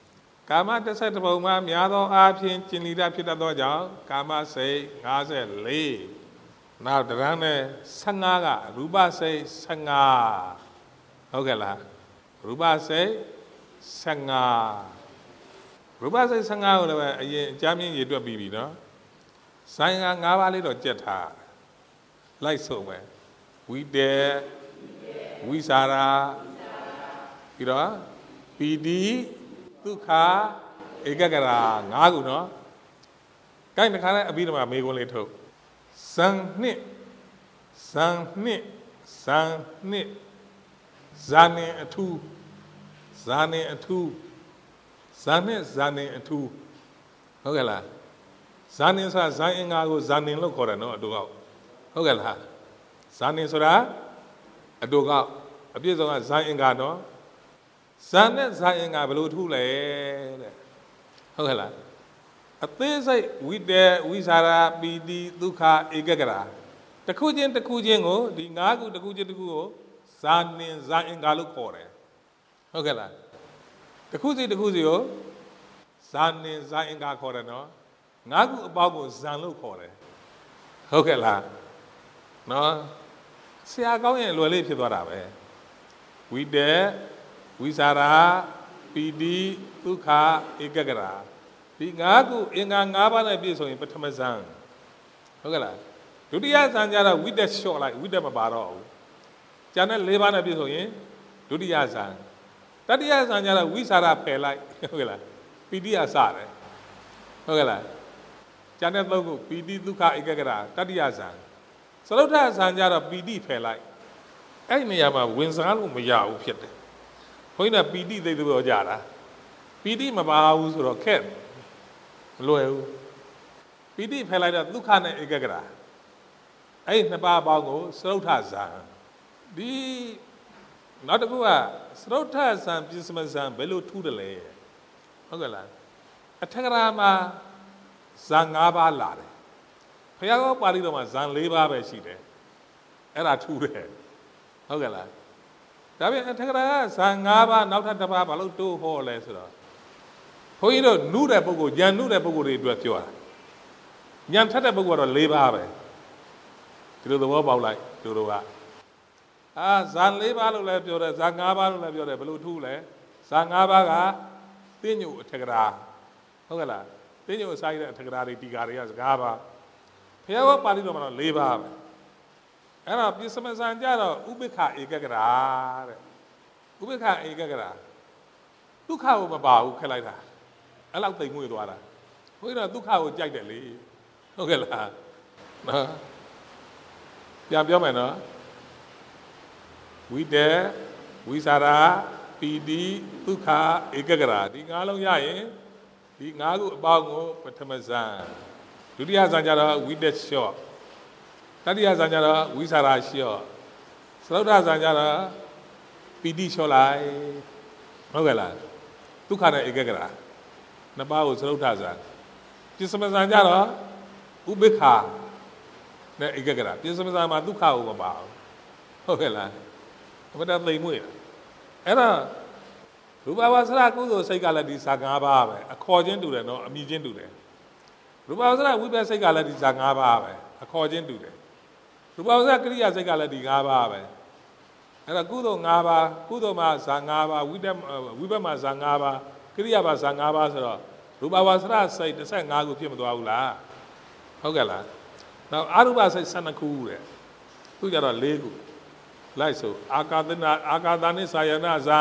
ကာမတစ်ဆက်တစ်ပုံမှာများသောအားဖြင့်ကျင်လီတာဖြစ်တတ်သောကြောင့်ကာမစိတ်၅၄နောက်တရမ်းနဲ့၁၅ကရူပစိတ်၁၅ဟုတ်ကဲ့လားရူပစိတ်၁၅ရူပစိတ်၁၅ကိုလည်းအရင်အကြမ်းမြင့်ရေတွက်ပြီးပြီနော်ဇာယင်က၅ပါးလေးတော့ကြက်ထားလိုက်ဆုံးပဲဝိတေဝိစာရာပြီးတော့ပီတိဒုက္ခဧကဂရာ၅ခုနော်ကိုင်းတစ်ခါနဲ့အပြီးတော့မေခွန်းလေးထုတ်ဇန်နှစ်ဇန်နှစ်ဇန်နှစ်ဇာနေအထူးဇာနေအထူးဇာနဲ့ဇာနေအထူးဟုတ်ကဲ့လားဇာနေဆိုတာဇာအင်္ဂါကိုဇာနေလို့ခေါ်တယ်နော်အတူကောက်ဟုတ်ကဲ့လားဇာနေဆိုတာအတူကောက်အပြည့်စုံကဇာအင်္ဂါနော်ဇာနဲ့ဇာအင်္ဂါဘယ်လိုထူးလဲတဲ့ဟုတ်ကဲ့လားအသေးစိတ်ဝိတေဝိစာရာပီတိဒုက္ခဧကဂရာတစ်ခုချင်းတစ်ခုချင်းကိုဒီ၅ခုတစ်ခုချင်းတစ်ခုကိုဇာနေဇာအင်္ဂါလို့ခေါ်တယ်ဟုတ်ကဲ့လားတစ်ခုစီတစ်ခုစီကိုဇာနေဇာအင်္ဂါခေါ်တယ်နော်ငါးခုအပေါင်းကိုဇန်လို့ခေါ်တယ်ဟုတ်ကဲ့လားနော်ဆရာကောင်းရင်လွယ်လေးဖြစ်သွားတာပဲဝိတေဝိစာရာပီတိဒုက္ခဧကဂရာဒီငါးခုအင်္ဂါ၅ပါးနဲ့ပြည့်စုံရင်ပထမဇန်ဟုတ်ကဲ့လားဒုတိယဇန်ကျတော့ဝိတေလျှော့လိုက်ဝိတေမပါတော့ဘူးကျန်တဲ့၄ပါးနဲ့ပြည့်စုံရင်ဒုတိယဇန်တတိယဇန်ကျတော့ဝိစာရာဖယ်လိုက်ဟုတ်ကဲ့လားပီတိအစတယ်ဟုတ်ကဲ့လားကျန်တဲ့သုံးခုပီတိဒုက္ခဧကဂရာတတိယဇန်သရုပ်ထဇန်ကျတော့ပီတိဖယ်လိုက်အဲ့ဒီနေရာမှာဝင်စားလို့မရဘူးဖြစ်တယ်ဘုန်းကြီးကပီတိသိသိပြောကြတာပီတိမပါဘူးဆိုတော့ခက်မလွယ်ဘူးပီတိဖယ်လိုက်တော့ဒုက္ခနဲ့ဧကဂရာအဲ့ဒီနှစ်ပါးပေါင်းကိုသရုပ်ထဇန်ဒီနောက်တစ်ခုကသရုပ်ထဇန်ပြစ္စမဇန်ဘယ်လိုထူးတယ်လဲဟုတ်ကဲ့လားအထက်ကရာမှာဇန်၅ပါးလာတယ်ဘုရားကောပါဠိတော်မှာဇန်၄ပါးပဲရှိတယ်အဲ့ဒါထူးတယ်ဟုတ်ကဲ့လားဒါပြန်အထက်ကရာကဇန်၅ပါးနောက်ထပ်တစ်ပါးဘာလို့တိုးဟောလဲဆိုတော့ဘုန်းကြီးတို့နုတဲ့ပုဂ္ဂိုလ်ဉာဏ်နုတဲ့ပုဂ္ဂိုလ်တွေအတွက်ပြောတာဉာဏ်ထက်တဲ့ပုဂ္ဂိုလ်ကတော့၄ပါးပဲဒီလိုသဘောပေါက်လိုက်တို့တို့ကအာဇန်၄ပါးလို့လည်းပြောတယ်ဇန်၅ပါးလို့လည်းပြောတယ်ဘယ်လိုထူးလဲဇန်၅ပါးကသိညုအထက်ကရာဟုတ်ကဲ့လားသိညုအစာရတဲ့အထက်ကရာတွေတီကာတွေကစကားပါဘုရားကပါဠိတော်မှာတော့၄ပါးပဲအဲ့တော့ပြစ္စမဇန်ကြတော့ဥပိ္ပခဧကဂရာတဲ့ဥပိ္ပခဧကဂရာဒုက္ခကိုမပါဘူးခက်လိုက်တာအဲ့လောက်သိမ်မွေ့သွားတာဘုရားတော့ဒုက္ခကိုကြိုက်တယ်လေဟုတ်ကဲ့လားနော်ပြန်ပြောမယ်နော်ဝိတေဝိစာရာပီတိဒုက္ခဧကဂရာဒီငါးလုံးရရင်ဒီငါးခုအပေါင်းကိုပထမဇန်ဒုတိယဇန်ကျတော့ဝိတေလျှော့တတိယဇန်ကျတော့ဝိစာရာလျှော့သရုပ်ထဇန်ကျတော့ပီတိလျှော့လိုက်ဟုတ်ကဲ့လားဒုက္ခနဲ့ဧကဂရာနှစ်ပါးကိုသရုပ်ထဇန်ပြစ္စမဇန်ကျတော့ဥပိ္ပခာနဲ့ဧကဂရာပြစ္စမဇန်မှာဒုက္ခကိုမပါဘူးဟုတ်ကဲ့လားဘယ်တော့သိမ်မွေ့အဲ့တော့ရူပဝါစရကုသိုလ်စိတ်ကလည်းဒီဇာ၅ပါးပဲအခေါ်ချင်းတူတယ်နော်အမြင်ချင်းတူတယ်ရူပဝါစရဝိပဿစိတ်ကလည်းဒီဇာ၅ပါးပဲအခေါ်ချင်းတူတယ်ရူပဝါစရကရိယာစိတ်ကလည်းဒီ၅ပါးပဲအဲ့တော့ကုသိုလ်၅ပါးကုသိုလ်မှာဇာ၅ပါးဝိတ္တဝိပဿမှာဇာ၅ပါးကရိယာမှာဇာ၅ပါးဆိုတော့ရူပဝါစရစိတ်၁၅ခုဖြစ်မသွားဘူးလားဟုတ်ကဲ့လားနောက်အရူပစိတ်၁၂ခုတဲ့သူကြတော့၄ခုလိုက်ဆိုအာကာသနာအာကာသနိစာယနာဇံ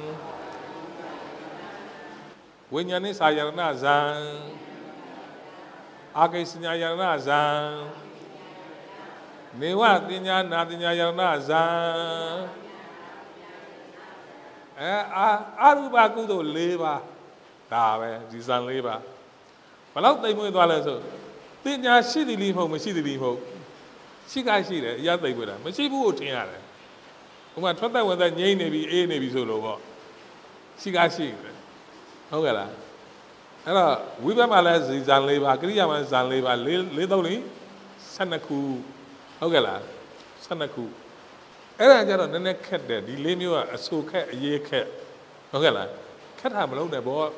ဝိညာဉ်နိစာယနာဇံအာကိစညာယနာဇံနေဝတင်ညာနာတင်ညာယနာဇံအဲအာအရူပကုသိုလ်၄ပါးဒါပဲဒီဇံ၄ပါးဘယ်လောက်သိမ်မွေ့သွားလဲဆိုတင်ညာရှိသည်လိမဟုတ်မရှိသည်လိမဟုတ်ရှိကရှိတယ်အရာသိမ်မွေ့တာမရှိဘူးကိုထင်ရတယ်ဥမာထွက်သက်ဝင်သက်ငြိမ့်နေပြီအေးနေပြီဆိုလို့ပေါ့ရှိကားရှိတယ်ဟုတ်ကဲ့လားအဲ့တော့ဝိပဿနာလည်းဇန်၄ပါးကရိယာမှာဇန်၄ပါး၄၄သုံးလေး၁၂ခုဟုတ်ကဲ့လား၁၂ခုအဲ့ဒါကြတော့နည်းနည်းခက်တယ်ဒီလေးမျိုးကအဆူခက်အရေးခက်ဟုတ်ကဲ့လားခက်တာမလုံးနဲ့ဘော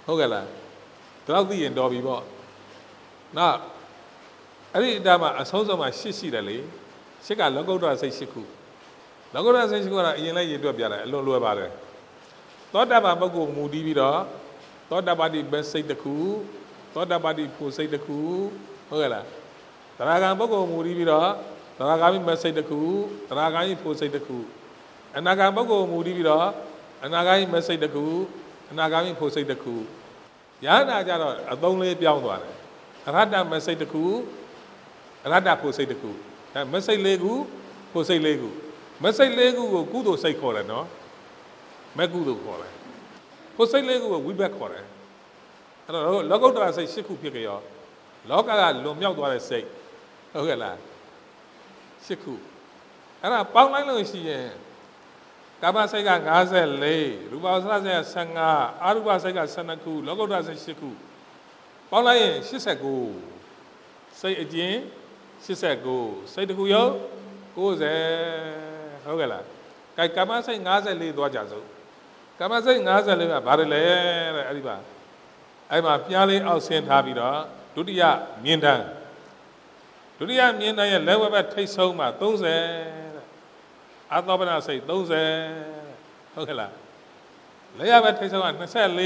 ဟုတ်ကဲ့လားဒီလောက်သိရင်တော်ပြီပေါ့နောက်အဲ့ဒီအတားမှာအဆုံးစုံမှာရှစ်ရှိတယ်လေရှစ်ကလောကုတ္တရာစိတ်ရှစ်ခုလောကုတ္တရာစိတ်ရှစ်ခုကတော့အရင်လည်းရေတွက်ပြတယ်အလွန်လွယ်ပါတယ်သောတာပန်ပုဂ္ဂိုလ်မူတည်ပြီးတော့သောတာပတိဘယ်စိတ်တစ်ခုသောတာပတိဖို့စိတ်တစ်ခုဟုတ်ကဲ့လားသရဂံပုဂ္ဂိုလ်မူတည်ပြီးတော့သရဂါမိဘယ်စိတ်တစ်ခုသရဂါမိဖို့စိတ်တစ်ခုအနာဂံပုဂ္ဂိုလ်မူတည်ပြီးတော့အနာဂါမိဘယ်စိတ်တစ်ခုအနာဂါမိဖို့စိတ်တစ်ခုယန္တာကြတော့အသုံးလေးပြောင်းသွားတယ်အရဟတဘယ်စိတ်တစ်ခုအရဟတဖို့စိတ်တစ်ခုအဲမစိတ်လေးခုဖို့စိတ်လေးခုမစိတ်လေးခုကိုကုသိုလ်စိတ်ခေါ်တယ်နော်မဲ့ကုသိုလ်ခေါ်တယ်ဖို့စိတ်လေးခုကိုဝိဘက်ခေါ်တယ်အဲ့တော့လောကုတ္တရာစိတ်ရှစ်ခုဖြစ်ကြရောလောကကလွန်မြောက်သွားတဲ့စိတ်ဟုတ်ကဲ့လားရှစ်ခုအဲ့ဒါပေါင်းလိုက်လို့ရှိရင်ကာမစိတ်က၅၄ရူပဝဆစိတ်က၁၅အရူပစိတ်က၁၂ခုလောကုတ္တရာစိတ်ရှစ်ခုပေါင်းလိုက်ရင်၈၉စိတ်အကျဉ်၈၉စိတ်တစ်ခုရော၉၀ဟုတ်ကဲ့လားကဲကာမစိတ်၅၄သွားကြစို့ကာမစိတ်၅၄ကဘာတွေလဲတဲ့အဲ့ဒီပါအဲ့မှာပြားလေးအောက်ဆင်းထားပြီးတော့ဒုတိယမြင်တန်းဒုတိယမြင်တန်းရဲ့လက်ဝဲဘက်ထိတ်ဆုံးမှာ၃၀အာသောပနစိတ်၃၀ဟုတ်ကဲ့လားလက်ရဘက်ထိတ်ဆုံးက၂၄တဲ့၂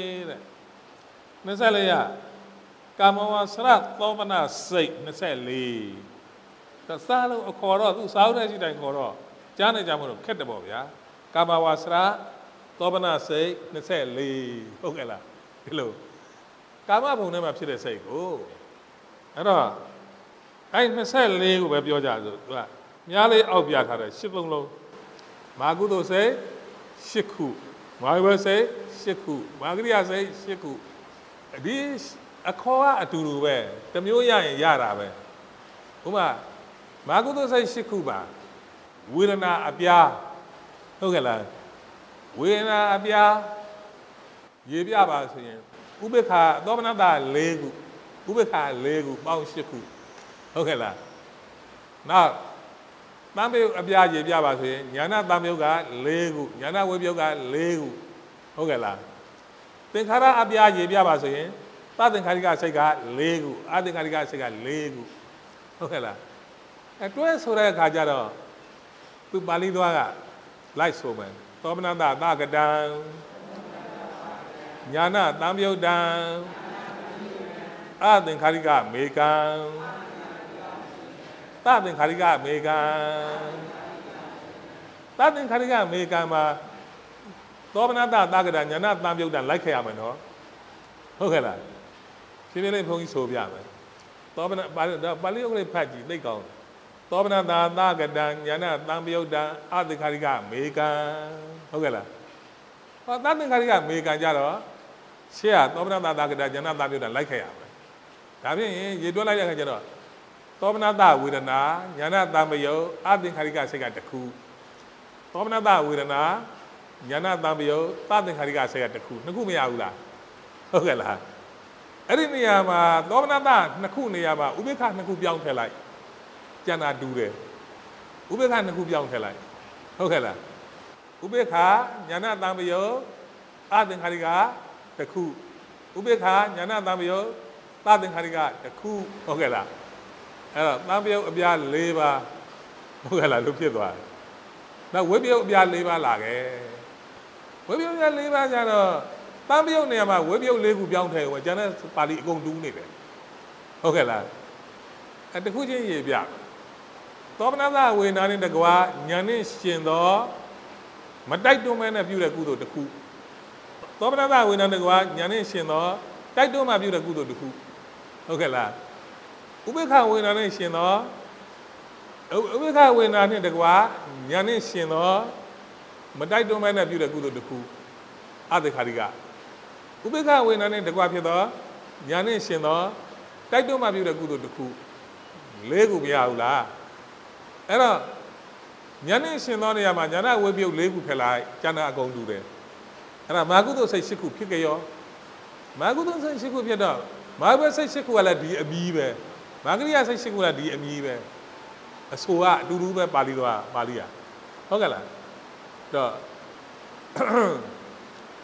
၄ရကာမဝဆရသောပနစိတ်၂၄ဒါစားလို့အခေါ်တော့သူစားဦးတဲ့ရှိတိုင်းခေါ်တော့ကြားနေကြမလို့ခက်တယ်ပေါ့ဗျာကာမဝဆရသောပနစိတ်၂၄ဟုတ်ကဲ့လားဒီလိုကာမဘုံထဲမှာဖြစ်တဲ့စိတ်ကိုအဲ့တော့အဲ့၂၄ကိုပဲပြောကြဆိုသူကမြားလေးအောက်ပြထားတဲ့ရှစ်ပုံလုံးမာကုသိုလ်စိတ်ရှစ်ခုမာဝေစိတ်ရှစ်ခုမာဂရိယစိတ်ရှစ်ခုဒီအခေါ်ကအတူတူပဲတမျိုးရရင်ရတာပဲဥပမာမာကုသိုလ်စိတ်ရှစ်ခုပါဝေဒနာအပြားဟုတ်ကဲ့လားဝေဒနာအပြားရေပြပါဆိုရင်ဥပေက္ခသောမနတ၄ခုဥပေက္ခ၄ခုပေါင်း၈ခုဟုတ်ကဲ့လားနောက်တံပြုတ်အပြားရေပြပါဆိုရင်ညာနာတံပြုတ်က၄ခုညာနာဝေပြုတ်က၄ခုဟုတ်ကဲ့လားသင်္ခါရအပြားရေပြပါဆိုရင်သသင်္ခါရိကစိတ်က၄ခုအသင်္ခါရိကစိတ်က၄ခုဟုတ်ကဲ့လားအဲတွဲဆိုတဲ့အခါကျတော့သူပါဠိသွားကလိုက်ဆိုမယ်သောမနတသကတံညာနာတံပြုတ်တံအသင်္ခါရိကမေကံသသင်္ခါရိကမေကံသသင်္ခါရိကမေကံမှာသောမနတသကတံညာနာတံပြုတ်တံလိုက်ခဲ့ရမယ်နော်ဟုတ်ကဲ့လားရှင်းပြလေးဘုန်းကြီးဆိုပြမယ်သောမနပါဠိပါဠိဥက္ကဋ္ဌဖတ်ကြည့်သိကောင်းသောမနတသကတံညာနာတံပြုတ်တံအသင်္ခါရိကမေကံဟုတ်ကဲ့လားဟောသသင်္ခါရိကမေကံကြတော့ရှေ့ကသောမနတသကတံညာနာတံပြုတ်တံလိုက်ခဲ့ရမယ်ဒါဖြင့်ရေတွက်လိုက်တဲ့အခါကျတော့သောမနတဝေဒနာညာနာတံပယုတ်အသင်္ခါရိကစိတ်ကတစ်ခုသောမနတဝေဒနာညာနာတံပယုတ်သသင်္ခါရိကစိတ်ကတစ်ခုနှစ်ခုမရဘူးလားဟုတ်ကဲ့လားအဲ့ဒီနေရာမှာသောမနတနှစ်ခုနေရာမှာဥပေက္ခနှစ်ခုပြောင်းထည့်လိုက်ကျန်တာတူတယ်ဥပေက္ခနှစ်ခုပြောင်းထည့်လိုက်ဟုတ်ကဲ့လားဥပေက္ခညာနာတံပယုတ်အသင်္ခါရိကတစ်ခုဥပေက္ခညာနာတံပယုတ်သသင်္ခါရိကတစ်ခုဟုတ်ကဲ့လားအဲ့တော့တံပြုတ်အပြား၄ပါးဟုတ်ကဲ့လားလို့ဖြစ်သွားတယ်နောက်ဝိပယုတ်အပြား၄ပါးလာခဲ့ဝိပယုတ်အပြား၄ပါးကျတော့တံပြုတ်နေရာမှာဝိပယုတ်၄ခုပြောင်းထည့်ဝင်ကျန်တဲ့ပါဠိအကုန်တူးနေတယ်ဟုတ်ကဲ့လားအဲတခုချင်းရေးပြသောမနတဝေနာနဲ့တကွာညာနဲ့ရှင်သောမတိုက်တွန်းမဲနဲ့ပြုတဲ့ကုသိုလ်တစ်ခုသောမနတဝေနာနဲ့တကွာညာနဲ့ရှင်သောတိုက်တွန်းမှပြုတဲ့ကုသိုလ်တစ်ခုဟုတ်ကဲ့လားဥပေက္ခဝေဒနာနဲ့ရှင်သောဥပေက္ခဝေဒနာနဲ့တကွာညာနဲ့ရှင်သောမတိုက်တွန်းမဲနဲ့ပြုတဲ့ကုသိုလ်တစ်ခုအသင်္ခါရိကဥပေက္ခဝေဒနာနဲ့တကွာဖြစ်သောညာနဲ့ရှင်သောတိုက်တွန်းမှပြုတဲ့ကုသိုလ်တစ်ခု၄ခုမရဘူးလားအဲ့တော့ညာနဲ့ရှင်သောနေရာမှာညာနာဝေပြုတ်၄ခုဖယ်လိုက်ကျန်တာအကုန်တူတယ်အဲ့ဒါမာကုသိုလ်စိတ်၈ခုဖြစ်ကြရောမာကုသိုလ်စိတ်၈ခုဖြစ်တော့မာဘစိတ်၈ခုကလည်းဒီအမီးပဲမာဂရိယစိတ်၈ခုကဒီအမီးပဲအဆိုကအတူတူပဲပါဠိတော်ပါဠိရဟုတ်ကဲ့လားတော့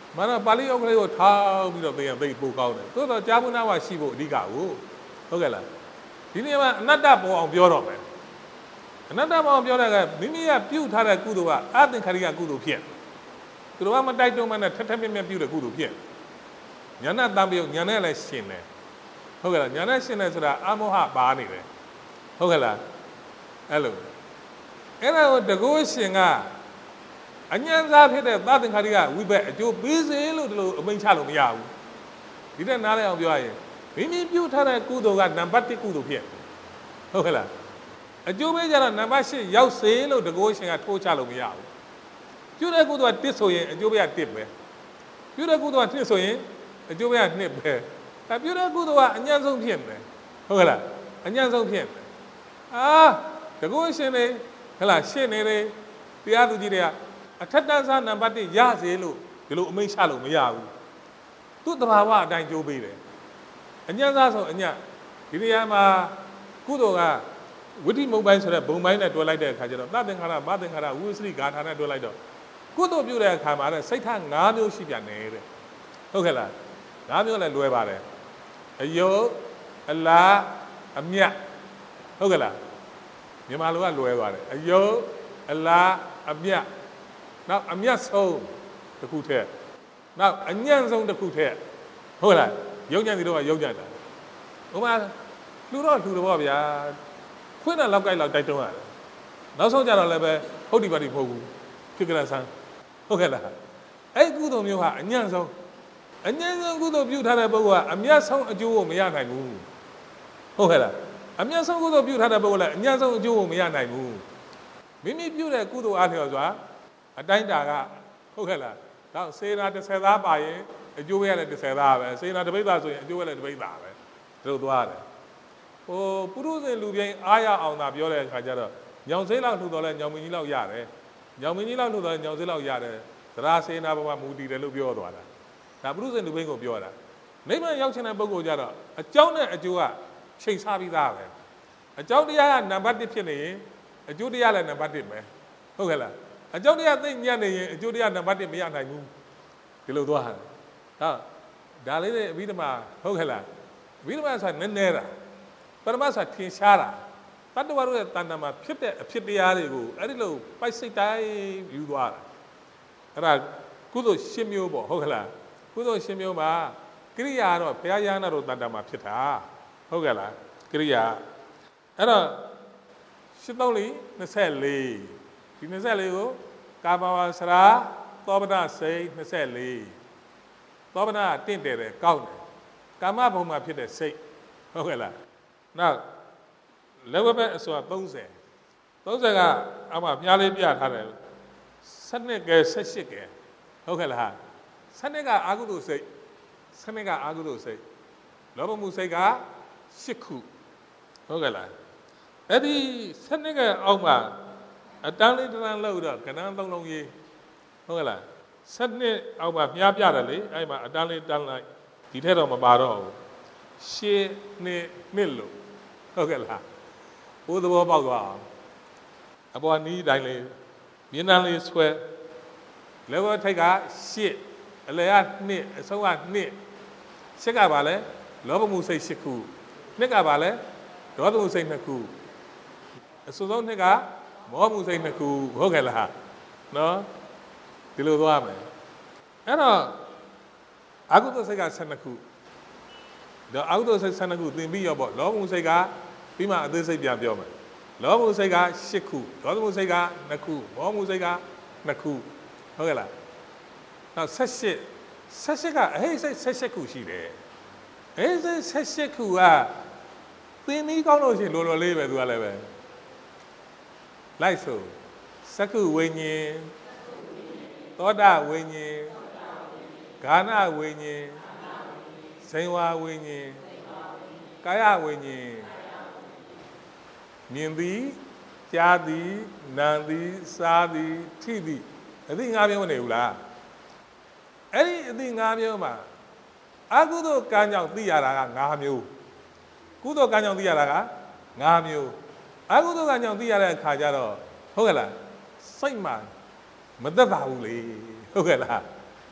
မှန်တော့ပါဠိဥက္ကဋ္ဌကိုထောက်ပြီးတော့သိရင်သိပိုကောင်းတယ်သို့တော့ကြာမှုနာဝရှိဖို့အဓိကကိုဟုတ်ကဲ့လားဒီနေ့မှာအနတ္တပေါ်အောင်ပြောတော့မယ်အနတ္တပေါ်အောင်ပြောတဲ့ကမိမိကပြုတ်ထားတဲ့ကုသိုလ်ကအသင်္ခါရိကကုသိုလ်ဖြစ်သူတို့ကမတိုက်တွန်းမှနဲ့ထက်ထက်မြက်မြက်ပြုတဲ့ကုသိုလ်ဖြစ်ညာနဲ့တံပြုတ်ညာနဲ့လည်းရှင်တယ်ဟုတ်ကဲ့လားညာနဲ့ရှင်တယ်ဆိုတာအမောဟပါနေတယ်ဟုတ်ကဲ့လားအဲ့လိုအဲ့ဒါကိုတကုရှင်ကအញ្ញံစားဖြစ်တဲ့သသင်္ခါရိကဝိဘက်အကျိုးပေးစေလို့ဒီလိုအမိန့်ချလို့မရဘူးဒီတဲ့နားလည်အောင်ပြောရရင်မိမိပြုထားတဲ့ကုသိုလ်ကနံပါတ်တစ်ကုသိုလ်ဖြစ်ဟုတ်ကဲ့လားအကျိုးပေးကြတော့နံပါတ်ရှစ်ရောက်စေလို့တကုရှင်ကထိုးချလို့မရဘူးပြုတဲ့ကုသိုလ်ကတစ်ဆိုရင်အကျိုးပေးကတစ်ပဲပြုတဲ့ကုသိုလ်ကနှစ်ဆိုရင်အကျိုးပေးကနှစ်ပဲဒါပြုတဲ့ကုသိုလ်ကအញ្ញံဆုံးဖြစ်မယ်ဟုတ်ကဲ့လားအញ្ញံဆုံးဖြစ်မယ်အာတကုရှင်တွေဟဲ့လားရှင်းနေတယ်တရားသူကြီးတွေကအထက်တန်းစားနံပါတ်တစ်ရစေလို့ဒီလိုအမိန့်ချလို့မရဘူးသူ့တဘာဝအတိုင်းကြိုးပေးတယ်အញ្ញံစားဆိုအញ្ញဒီနေရာမှာကုသိုလ်ကဝိတိမုတ်ပိုင်းဆိုတဲ့ဘုံပိုင်းနဲ့တွဲလိုက်တဲ့အခါကျတော့သသင်္ခါရမသင်္ခါရဝိသရိဂါထာနဲ့တွဲလိုက်တော့ကုသိုလ်ပြုတဲ့အခါမှာလည်းစိတ်ထား၅မျိုးရှိပြန်တယ်တဲ့ဟုတ်ကဲ့လား၅မျိုးလည်းလွယ်ပါတယ်အယုတ်အလားအမြတ်ဟုတ်ကဲ့လားမြန်မာလိုကလွယ်ပါတယ်အယုတ်အလားအမြတ်နောက်အမြတ်ဆုံးတစ်ခုထက်နောက်အညံ့ဆုံးတစ်ခုထက်ဟုတ်လားရုပ်ညံ့စီတော့ကရုပ်ညံ့တာဟိုမှာလူတော့လူတော့ဗျာခွင့်တဲ့လောက်ကြိုက်လောက်တိုက်တွန်းရတယ်နောက်ဆုံးကြတော့လည်းပဲဟုတ်ဒီပါဒီမဟုတ်ဘူးဖြစ်ကြဆန်းဟုတ်ကဲ့လားအဲ့ကုသိုလ်မျိုးဟာအညံ့ဆုံးအညံ့ဆုံးကုသိုလ်ပြုထားတဲ့ပုဂ္ဂိုလ်ကအမြတ်ဆုံးအကျိုးကိုမရနိုင်ဘူးဟုတ်ကဲ့လားအမြတ်ဆုံးကုသိုလ်ပြုထားတဲ့ပုဂ္ဂိုလ်လည်းအညံ့ဆုံးအကျိုးကိုမရနိုင်ဘူးမိမိပြုတဲ့ကုသိုလ်အားလျော်စွာအတိုင်းတာကဟုတ်ကဲ့လားတော့စေနာတစ်ဆယ်သားပါရင်အကျိုးရတဲ့တစ်ဆယ်သားပဲစေနာတစ်ပိဿာဆိုရင်အကျိုးရတဲ့တစ်ပိဿာပဲဒီလိုသွားတယ်ဟိုပုရုဇဉ်လူပြိုင်အားရအောင်သာပြောတဲ့အခါကျတော့ညောင်စေးလောက်လှူတော်လဲညောင်မင်းကြီးလောက်ရတယ်ညောင်မင်းကြီးလောက်လှူတော်လဲညောင်စေးလောက်ရတယ်သရာစေနာဘဝမူတည်တယ်လို့ပြောသွားတာဒါပုရုဇဉ်လူပြိုင်ကိုပြောတာနိဗ္ဗာန်ရောက်ချင်တဲ့ပုဂ္ဂိုလ်ကြတော့အကြောင်းနဲ့အကျိုးကချိန်ဆပြီးသားပဲအကြောင်းတရားကနံပါတ်တစ်ဖြစ်နေရင်အကျိုးတရားလည်းနံပါတ်တစ်ပဲဟုတ်ကဲ့လားအကြောင်းတရားသိညံ့နေရင်အကျိုးတရားနံပါတ်တစ်မရနိုင်ဘူးဒီလိုသွားတယ်ဟာဒါလေးတွေအဘိဓမ္မာဟုတ်ကဲ့လားအဘိဓမ္မာဆိုတာနည်းနည်းတာပရမတ်ဆိုတာထင်ရှားတာတတ္တဝါတို့ရဲ့တဏ္ဍာမှာဖြစ်တဲ့အဖြစ်တရားတွေကိုအဲ့ဒီလိုပိုက်စိတ်တိုင်းယူသွားတာအဲ့ဒါကုသိုလ်ရှင်းမျိုးပေါ့ဟုတ်ကဲ့လားကုသိုလ်ရှင်းမျိုးမှာကိရိယာတော့ဘုရားယာနာတို့တဏ္ဍာမှာဖြစ်တာဟုတ်ကဲ့လားကိရိယာအဲ့တော့ရှင်းသုံးလေးနှစ်ဆယ်လေးဒီနှစ်ဆယ်လေးကိုကာမဝါစရာသောပနစိတ်နှစ်ဆယ်လေးသောပနတင့်တယ်တယ်ကောင်းတယ်ကာမဘုံမှာဖြစ်တဲ့စိတ်ဟုတ်ကဲ့လားနောက်လက်ဝဲဘက်အစွာသုံးဆယ်သုံးဆယ်ကအမှမြားလေးပြထားတယ်စနစ်ကဲဆက်ရှစ်ကဲဟုတ်ကဲ့လားစနစ်ကအာဟုတုစိတ်စနစ်ကအာဟုတုစိတ်လောဘမှုစိတ်ကရှစ်ခုဟုတ်ကဲ့လားအဲ့ဒီစနစ်ကအောက်မှာအတန်းလေးတန်းလောက်တော့ကဏ္ဍသုံးလုံးရေးဟုတ်ကဲ့လားစနစ်အောက်မှာမြားပြတယ်လေအဲ့မှာအတန်းလေးတန်းလိုက်ဒီထက်တော့မပါတော့ဘူးရှင်းနှစ်နှစ်လို့ဟုတ်ကဲ့လားဘိုးသဘောပေါက်သွားအောင်အပေါ်နီးတိုင်းလေးမျက်နှာလေးဆွဲလက်ဝဲထိတ်ကရှစ်အလယ်ကနှစ်အဆုံးကနှစ်ရှစ်ကပါလဲလောဘမှုစိတ်ရှစ်ခုနှစ်ကပါလဲဒေါသမှုစိတ်နှစ်ခုအစိုးဆုံးနှစ်ကမောမှုစိတ်နှစ်ခုဟုတ်ကဲ့လားနော်ဒီလိုသွားမယ်အဲ့တော့အကုသိုလ်စိတ်ကဆယ်နှစ်ခုတော့အကုသိုလ်စိတ်ဆယ်နှစ်ခုသင်ပြီးရောပေါ့လောဘမှုစိတ်ကပြီးမှအသေးစိတ်ပြန်ပြောမယ်လောဘမှုစိတ်ကရှစ်ခုဒေါသမှုစိတ်ကနှစ်ခုမောမှုစိတ်ကနှစ်ခုဟုတ်ကဲ့လားနောက်ဆက်ရှစ်ဆက်ရှစ်ကအဟိစိတ်ဆက်ရှစ်ခုရှိတယ်အဟိစိတ်ဆက်ရှစ်ခုကသင်ပြီးကောင်းလို့ရှိရင်လောလောလေးပဲသူကလည်းပဲလိုက်ဆိုစက္ခုဝိညာဉ်သောတာဝိညာဉ်ဂါနဝိညာဉ်ဇိဝဝိညာဉ်ကာယဝိညာဉ်မြင်သည်ကြားသည်နားသည်စားသည်ထိသည်အသိငါးမျိုးမနေဘူးလားအဲ့ဒီအသိငါးမျိုးမှာအကုသိုလ်ကံကြောင့်သိရတာကငါးမျိုးကုသိုလ်ကံကြောင့်သိရတာကငါးမျိုးအကုသိုလ်ကံကြောင့်သိရတဲ့အခါကျတော့ဟုတ်ကဲ့လားစိတ်မှမသက်သာဘူးလေဟုတ်ကဲ့လား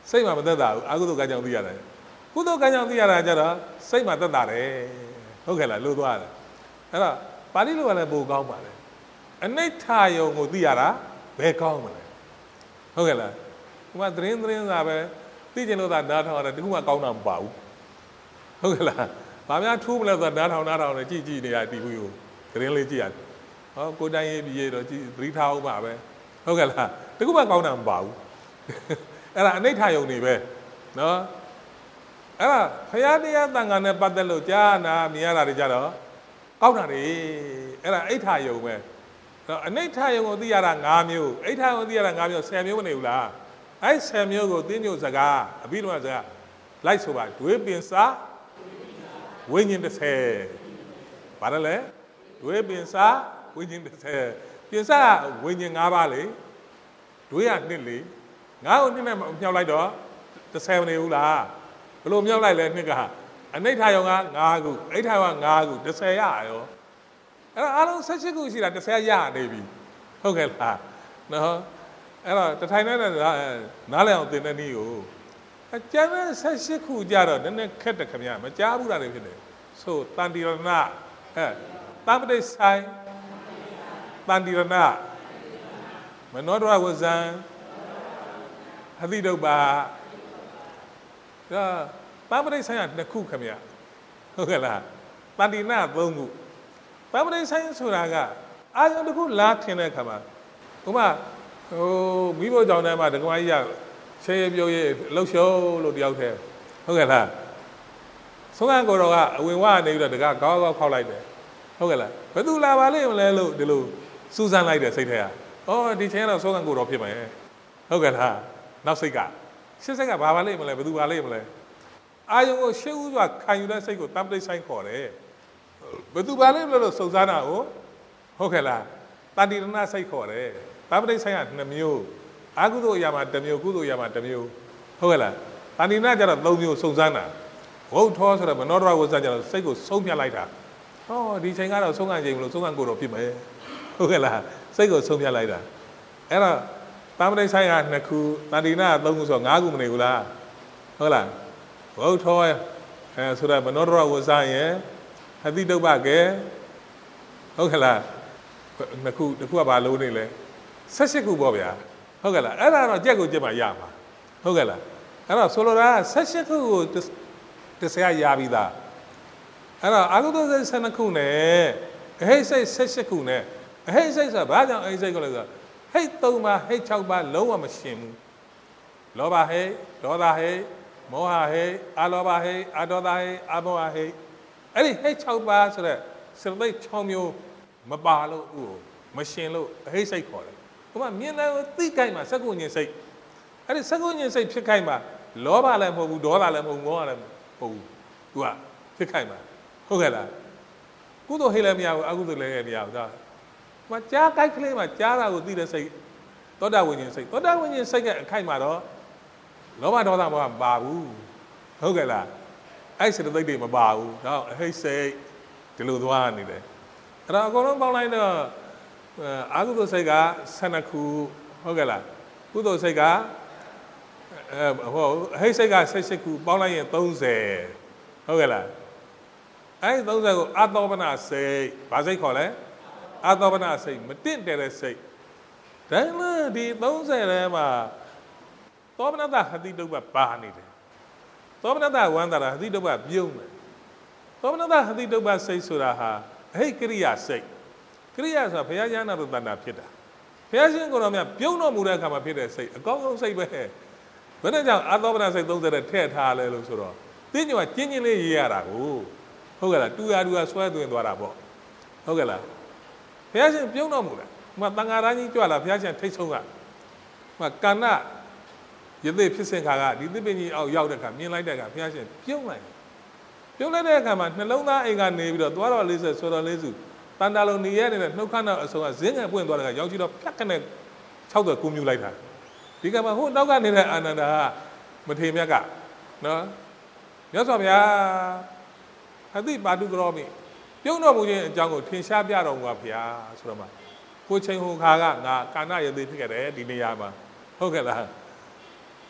စိတ်မှာမသက်သာဘူးအကုသိုလ်ကံကြောင့်သိရတယ်ကုသိုလ်ကံကြောင့်သိရတာကြတော့စိတ်မှာသက်သာတယ်ဟုတ်ကဲ့လားလို့သွားတယ်အဲ့တော့ပါဠိလိုကလည်းပိုကောင်းပါလေအနိဋ္ဌယုံကိုသိရတာဘယ်ကောင်းမလဲဟုတ်ကဲ့လားဒီမှာသတင်းသတင်းစာပဲသိကျင်လို့သာနားထောင်ရတယ်တခုမှကောင်းတာမပါဘူးဟုတ်ကဲ့လားဘာများထူးမလဲဆိုတာနားထောင်နားထောင်နဲ့ကြည့်ကြည့်နေရတီးဘူးကိုသတင်းလေးကြည့်ရတယ်ဟောကိုတိုင်းရေးပြီးရတော့ကြည့်သတိထားအောင်ပါပဲဟုတ်ကဲ့လားတခုမှကောင်းတာမပါဘူးအဲ့ဒါအနိဋ္ဌယုံနေပဲနော်အဲ့ဒါဖရာတရားတန်ခါနဲ့ပတ်သက်လို့ကြားနာမြင်ရတာတွေကြတော့ကောက်တာတွေအဲ့ဒါအိဋ္ဌယုံပဲတော့အနိဋ္ဌယုံကိုသိရတာ၅မျိုးအိဋ္ဌယုံကိုသိရတာ၅မျိုးဆယ်မျိုးမနေဘူးလားအဲ့ဆယ်မျိုးကိုသိညို့စကားအပြီးတော့စကားလိုက်ဆိုပါဒွေပင်စာဝိညာဉ်တစ်ဆယ်ဘာလဲဒွေပင်စာဝိညာဉ်တစ်ဆယ်ပင်စာဝိညာဉ်၅ပါးလေဒွေကနှစ်လေငါ့ကိုနှစ်နဲ့မြောက်လိုက်တော့တစ်ဆယ်မနေဘူးလားဘယ်လိုမြောက်လိုက်လဲနှစ်ကအနိဋ္ဌယုံက၅ခုအိဋ္ဌယုံက၅ခုတစ်ဆယ်ရရောအဲ့တော့အားလုံး၁၈ခုရှိတာတစ်ဆယ်ရနေပြီဟုတ်ကဲ့လားနော်အဲ့တော့တထိုင်နဲ့နားလည်အောင်သင်တဲ့နည်းကိုအကျမ်းနဲ့၁၈ခုကြတော့နည်းနည်းခက်တယ်ခင်ဗျာမကြားဘူးတာတွေဖြစ်တယ်ဆိုတန်တိရဏအဲတမ္ပတိဆိုင်တန်တိရဏမနောဒရဝဇံအတိဒုပ္ပါဒါတမ္ပတိဆိုင်ကနှစ်ခုခင်ဗျာဟုတ်ကဲ့လားတန်တိနာသုံးခုတမ္ပတိဆိုင်ဆိုတာကအာယုံတစ်ခုလားထင်တဲ့အခါမှာဥပမာဟိုမိဖို့ကြောင့်တည်းမှာဒကမကြီးကရှေးပြောရေးလှုပ်ရှုံးလို့တယောက်တည်းဟုတ်ကဲ့လားဆုံးခံကိုတော်ကအဝင်ဝနေပြီးတော့တကားကောင်းကောင်းခောက်လိုက်တယ်ဟုတ်ကဲ့လားဘယ်သူလာပါလိမ့်မလဲလို့ဒီလိုစူးစမ်းလိုက်တယ်စိတ်ထဲကဩဒီချိန်ကတော့ဆုံးခံကိုတော်ဖြစ်မယ်ဟုတ်ကဲ့လားနောက်စိတ်ကရှစ်စိတ်ကဘာပါလိမ့်မလဲဘယ်သူပါလိမ့်မလဲအာယုံကိုရှေးဥစွာခံယူတဲ့စိတ်ကိုတမ္ပတိဆိုင်ခေါ်တယ်ဘယ်သူပါလိမ့်မလဲလို့စုံစမ်းတာကိုဟုတ်ကဲ့လားတန်တိရဏစိတ်ခေါ်တယ်တမ္ပတိဆိုင်ကနှစ်မျိုးအာကုသိုလ်အရာမှာတစ်မျိုးကုသိုလ်အရာမှာတစ်မျိုးဟုတ်ကဲ့လားတန်တိရဏကျတော့သုံးမျိုးစုံစမ်းတာဝုတ်ထောဆိုတော့မနောဒရဝဇ္ဇကျတော့စိတ်ကိုဆုံးဖြတ်လိုက်တာဟောဒီချိန်ကတော့ဆုံးခံချိန်မလို့ဆုံးခံကိုတော့ဖြစ်မယ်ဟုတ်ကဲ့လားစိတ်ကိုဆုံးဖြတ်လိုက်တာအဲ့တော့တမ္ပတိဆိုင်ကနှစ်ခုတန်တိရဏသုံးခုဆိုတော့၅ခုမနေဘူးလားဟုတ်လားဝုတ်ထောအဲဆိုတော့မနောဒရဝဇ္ဇရဲ့အတိဒုပ္ပကေဟုတ်ကဲ့လားနှစ်ခုတစ်ခုကဘာလို့နေလဲ၁၈ခုပေါ့ဗျာဟုတ်ကဲ့လားအဲ့ဒါတော့ကြက်ကိုကြက်မှရမှာဟုတ်ကဲ့လားအဲ့တော့ဆိုလိုတာ၁၈ခုကိုတစ်ဆယ်ရပြီးသားအဲ့တော့အာဂုတ္တစိတ်၁၂ခုနဲ့အဟိတ်စိတ်၁၈ခုနဲ့အဟိတ်စိတ်ဆိုတာဘာကြောင့်အဟိတ်စိတ်ကိုလဲဆိုတော့ဟိတ်၃ပါးဟိတ်၆ပါးလုံးဝမရှင်ဘူးလောဘဟိတ်ဒေါသဟိတ်မောဟဟိတ်အာလောဘဟိတ်အာဒေါသဟိတ်အာမောဟဟိတ်အဲ့ဒီဟိတ်၆ပါးဆိုတဲ့စိတ်သိ၆မျိုးမပါလို့ဥကိုမရှင်လို့အဟိတ်စိတ်ခေါ်တယ်ဟိုမှာမြင်တယ်ကိုသိကြိုက်မှာစက္ကုညင်စိတ်အဲ့ဒီစက္ကုညင်စိတ်ဖြစ်ခိုင်းမှာလောဘလည်းမဟုတ်ဘူးဒေါသလည်းမဟုတ်ဘူးမောဟလည်းမဟုတ်ဘူးသူကဖြစ်ခိုင်းမှာဟုတ်ကဲ့လားကုသိုလ်ဟိတ်လည်းမရဘူးအကုသိုလ်လည်းမရဘူးဒါဟိုမှာကြားကြိုက်ကလေးမှာကြားတာကိုသိတဲ့စိတ်သောတာဝိညာဉ်စိတ်သောတာဝိညာဉ်စိတ်ကအခိုက်မှာတော့လောဘဒေါသမောဟမပါဘူးဟုတ်ကဲ့လားအဲ့စိတ်သိတွေမပါဘူးဒါအဟိတ်စိတ်ဒီလိုသွားနေတယ်အဲ့တော့အကုန်လုံးပေါင်းလိုက်တော့အာကုသိုလ်စိတ်က၁၂ခုဟုတ်ကဲ့လားကုသိုလ်စိတ်ကအဲဟိုအဟိတ်စိတ်က၁၈ခုပေါင်းလိုက်ရင်၃၀ဟုတ်ကဲ့လားအဲဒီ၃၀ကိုအာသောပနစိတ်ဘာစိတ်ခေါ်လဲအာသောပနစိတ်မတင့်တယ်တဲ့စိတ်ဒါမှဒီ၃၀ထဲမှာသောပနတဟတိတုပ္ပပါနေတယ်သောပနတဝန္တာဟတိတုပ္ပပြုံးတယ်သောပနတဟတိတုပ္ပစိတ်ဆိုတာဟာအဟိတ်ကရိယာစိတ်ကရိယာဆိုတာဘုရားဉာဏ်တော်တဏ္ဍာဖြစ်တာဘုရားရှင်ကိုယ်တော်မြတ်ပြုံးတော်မူတဲ့အခါမှာဖြစ်တဲ့စိတ်အကောင်းဆုံးစိတ်ပဲဘယ်နဲ့ကြောင့်အာသောပနစိတ်၃၀နဲ့ထည့်ထားလဲလို့ဆိုတော့သိညောကျင်းချင်းလေးရေးရတာကိုဟုတ်ကဲ့လားတူရတူရဆွဲသွင်းသွားတာပေါ့ဟုတ်ကဲ့လားဘုရားရှင်ပြုံးတော်မူတယ်ဟိုမှာတန်ဃာရကြီးကြွလာဘုရားရှင်ထိတ်ဆုံးကဟိုမှာကဏ္ဍယသိဖြစ်စဉ်ခါကဒီသစ်ပင်ကြီးအောက်ရောက်တဲ့အခါမြင်လိုက်တဲ့အခါဘုရားရှင်ပြုံးလိုက်ပြုံးလိုက်တဲ့အခါမှာနှလုံးသားအိမ်ကနေပြီးတော့သွားတော်လေးဆက်ဆိုတော်လေးစုတန်တာလုံးနေရနေတဲ့နှုတ်ခမ်းတော်အစုံကဇင်းငယ်ပွင့်သွားတဲ့အခါရောက်ကြည့်တော့ဖြတ်ခနဲ့၆သွယ်ကူးမြူလိုက်တာဒီကမှာဟိုနောက်ကနေတဲ့အာနန္ဒာမထေမြတ်ကနော်မြတ်စွာဘုရားအတိပါတုကရောမိပြုံးတော်မူခြင်းအကြောင်းကိုထင်ရှားပြတော်မူပါဗျာဆိုတော့မှကိုချိန်ဟိုခါကငါကာဏယသိဖြစ်ခဲ့တယ်ဒီနေရာမှာဟုတ်ကဲ့လား